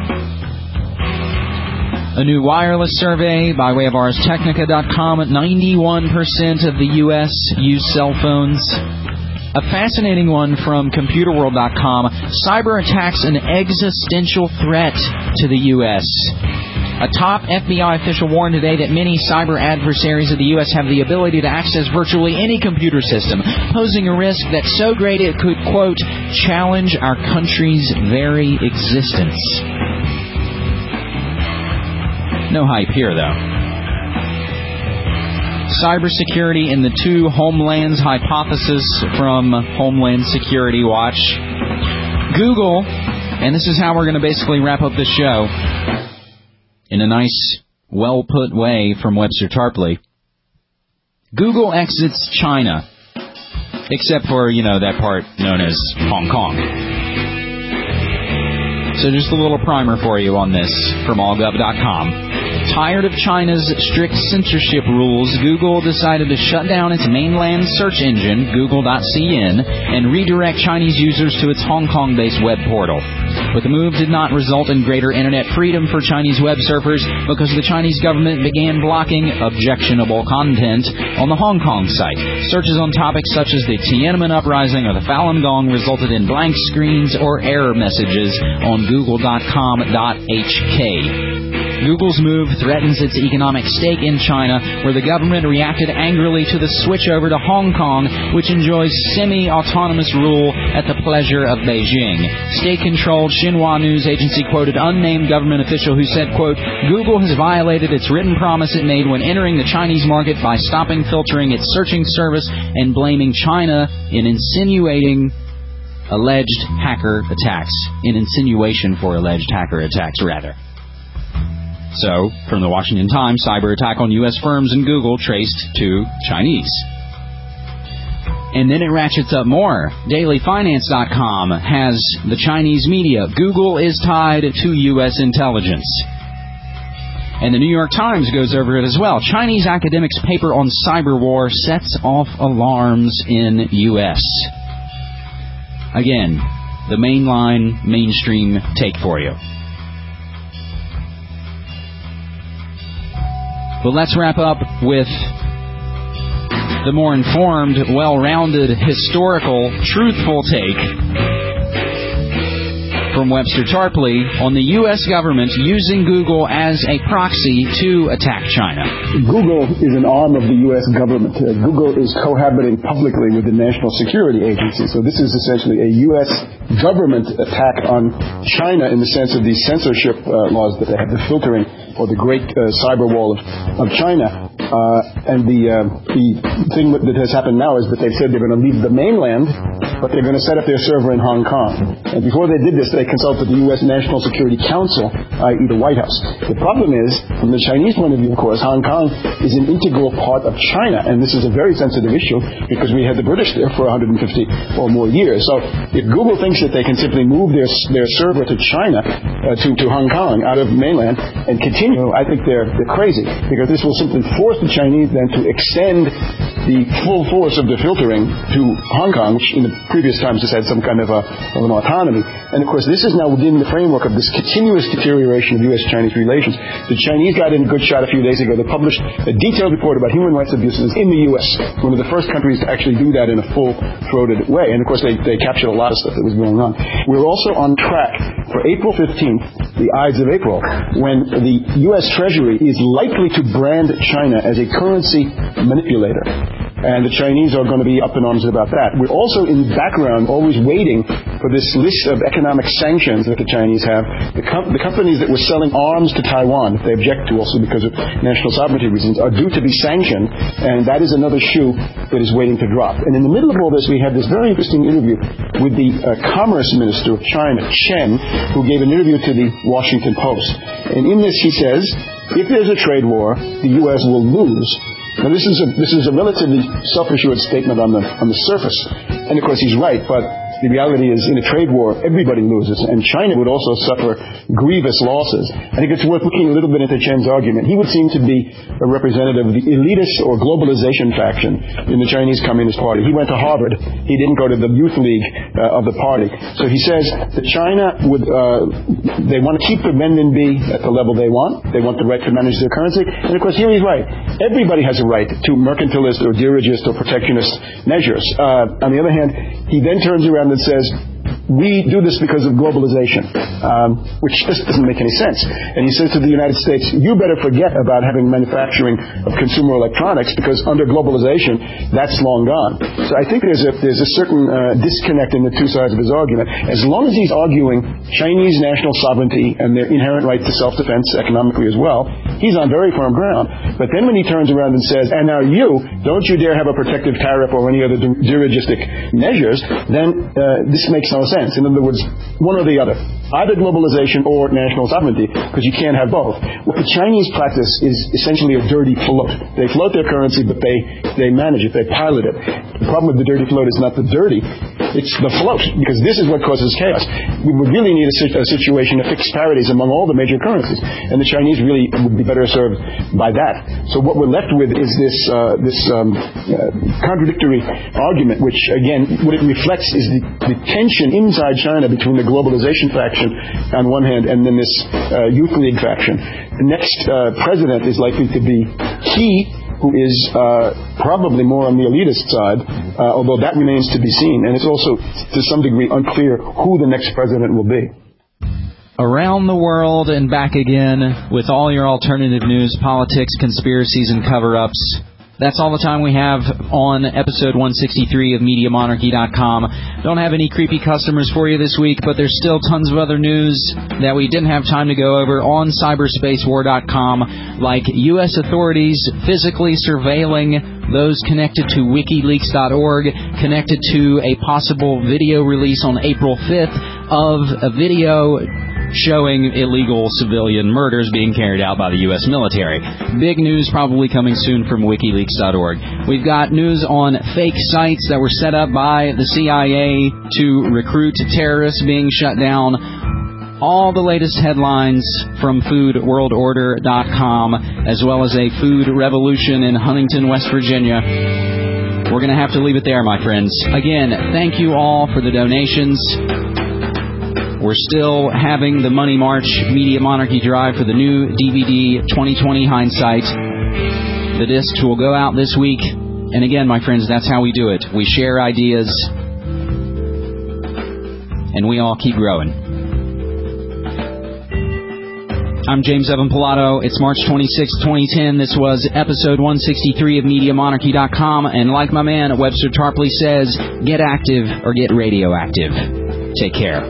A new wireless survey by way of ars technica dot com. ninety-one percent of the U S use cell phones. A fascinating one from computer world dot com. Cyber attacks an existential threat to the U S. A top F B I official warned today that many cyber adversaries of the U S have the ability to access virtually any computer system, posing a risk that's so great it could, quote, challenge our country's very existence. No hype here, though. Cybersecurity in the two homelands hypothesis from Homeland Security Watch. Google, and this is how we're going to basically wrap up this show in a nice, well-put way from Webster Tarpley. Google exits China, except for, you know, that part known as Hong Kong. So just a little primer for you on this from all gov dot com. Tired of China's strict censorship rules, Google decided to shut down its mainland search engine, Google dot C N, and redirect Chinese users to its Hong Kong-based web portal. But the move did not result in greater internet freedom for Chinese web surfers because the Chinese government began blocking objectionable content on the Hong Kong site. Searches on topics such as the Tiananmen Uprising or the Falun Gong resulted in blank screens or error messages on google dot com dot h k. Google's move threatens its economic stake in China, where the government reacted angrily to the switch over to Hong Kong, which enjoys semi-autonomous rule at the pleasure of Beijing. State-controlled Xinhua news agency quoted unnamed government official who said, quote, Google has violated its written promise it made when entering the Chinese market by stopping filtering its searching service and blaming China in insinuating alleged hacker attacks. In insinuation for alleged hacker attacks, rather. So, from the Washington Times, cyber attack on U S firms and Google traced to Chinese. And then it ratchets up more. daily finance dot com has the Chinese media. Google is tied to U S intelligence. And the New York Times goes over it as well. Chinese academics' paper on cyber war sets off alarms in U S. Again, the mainline, mainstream take for you. But let's wrap up with the more informed, well-rounded, historical, truthful take from Webster Tarpley on the U S government using Google as a proxy to attack China. Google is an arm of the U S government. Uh, Google is cohabiting publicly with the National Security Agency. So this is essentially a U S government attack on China in the sense of these censorship uh, laws that they have, the filtering or the great uh, cyber wall of, of China. Uh, and the uh, the thing that has happened now is that they've said they're going to leave the mainland, but they're going to set up their server in Hong Kong. And before they did this, they consulted the U S National Security Council, that is the White House. The problem is, from the Chinese point of view, of course, Hong Kong is an integral part of China, and this is a very sensitive issue because we had the British there for one hundred fifty or more years. So if Google thinks that they can simply move their their server to China, uh, to, to Hong Kong, out of mainland, and continue, I think they're, they're crazy, because this will simply force the Chinese then to extend the full force of the filtering to Hong Kong, which in the previous times has had some kind of, a, of an autonomy. And of course, this is now within the framework of this continuous deterioration of U S Chinese relations. The Chinese got in a good shot a few days ago. They published a detailed report about human rights abuses in the U S, one of the first countries to actually do that in a full-throated way. And of course, they, they captured a lot of stuff that was going on. We're also on track for April fifteenth, the Ides of April, when the U S Treasury is likely to brand China as a currency manipulator. And the Chinese are going to be up in arms about that. We're also in the background always waiting for this list of economic sanctions that the Chinese have. The, com- the companies that were selling arms to Taiwan, that they object to also because of national sovereignty reasons, are due to be sanctioned, and that is another shoe that is waiting to drop. And in the middle of all this, we had this very interesting interview with the uh, Commerce Minister of China, Chen, who gave an interview to the Washington Post. And in this he says, if there's a trade war, the U S will lose. Now, this is a, this is a relatively self-assured statement on the on the surface, And of course, he's right, but the reality is, in a trade war, everybody loses, and China would also suffer grievous losses. I think it's worth looking a little bit into Chen's argument. He would seem to be a representative of the elitist or globalization faction in the Chinese Communist Party. He went to Harvard. He didn't go to the youth league uh, of the party. So he says that China would, uh, they want to keep the renminbi at the level they want. They want the right to manage their currency. And of course, here he's right. Everybody has a right to mercantilist or dirigist or protectionist measures. Uh, on the other hand, he then turns around and says, we do this because of globalization, um, which just doesn't make any sense. And he says to the United States, you better forget about having manufacturing of consumer electronics because under globalization, that's long gone. So I think there's a, there's a certain uh, disconnect in the two sides of his argument. As long as he's arguing Chinese national sovereignty and their inherent right to self-defense economically as well, he's on very firm ground. But then when he turns around and says, and now you, don't you dare have a protective tariff or any other dirigistic measures, then uh, this makes no sense. In other words, one or the other. Either globalization or national sovereignty, because you can't have both. What the Chinese practice is essentially a dirty float. They float their currency, but they, they manage it, they pilot it. The problem with the dirty float is not the dirty, it's the float, because this is what causes chaos. We would really need a, a situation of fixed parities among all the major currencies, and the Chinese really would be better served by that. So what we're left with is this, uh, this um, uh, contradictory argument, which, again, what it reflects is the, the tension inside China between the globalization faction on one hand and then this uh, youth league faction. The next uh, president is likely to be Xi, who is uh, probably more on the elitist side, uh, although that remains to be seen. And it's also, to some degree, unclear who the next president will be. Around the world and back again with all your alternative news, politics, conspiracies, and cover-ups. That's all the time we have on episode one sixty-three of Media Monarchy dot com. Don't have any creepy customers for you this week, but there's still tons of other news that we didn't have time to go over on cyberspace war dot com, like U S authorities physically surveilling those connected to wikileaks dot org, connected to a possible video release on April fifth of a video showing illegal civilian murders being carried out by the U S military. Big news probably coming soon from wikileaks dot org. We've got news on fake sites that were set up by the C I A to recruit terrorists being shut down. All the latest headlines from food world order dot com, as well as a food revolution in Huntington, West Virginia. We're going to have to leave it there, my friends. Again, thank you all for the donations. We're still having the Money March Media Monarchy Drive for the new D V D twenty twenty Hindsight. The discs will go out this week. And again, my friends, that's how we do it. We share ideas, and we all keep growing. I'm James Evan Pilato. It's March twenty-sixth, twenty ten. This was episode one sixty-three of Media Monarchy dot com. And like my man Webster Tarpley says, get active or get radioactive. Take care.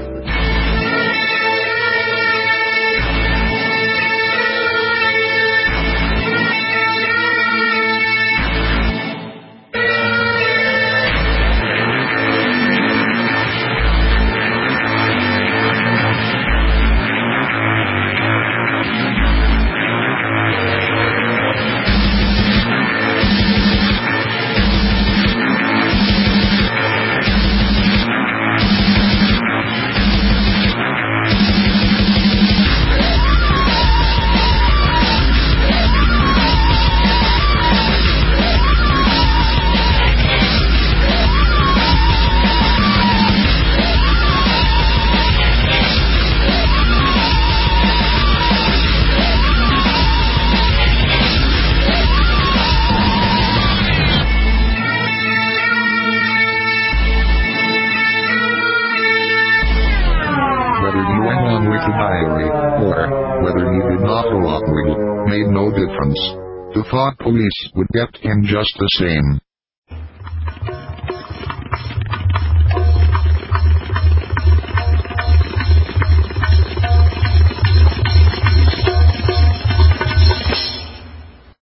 The thought police would get him just the same.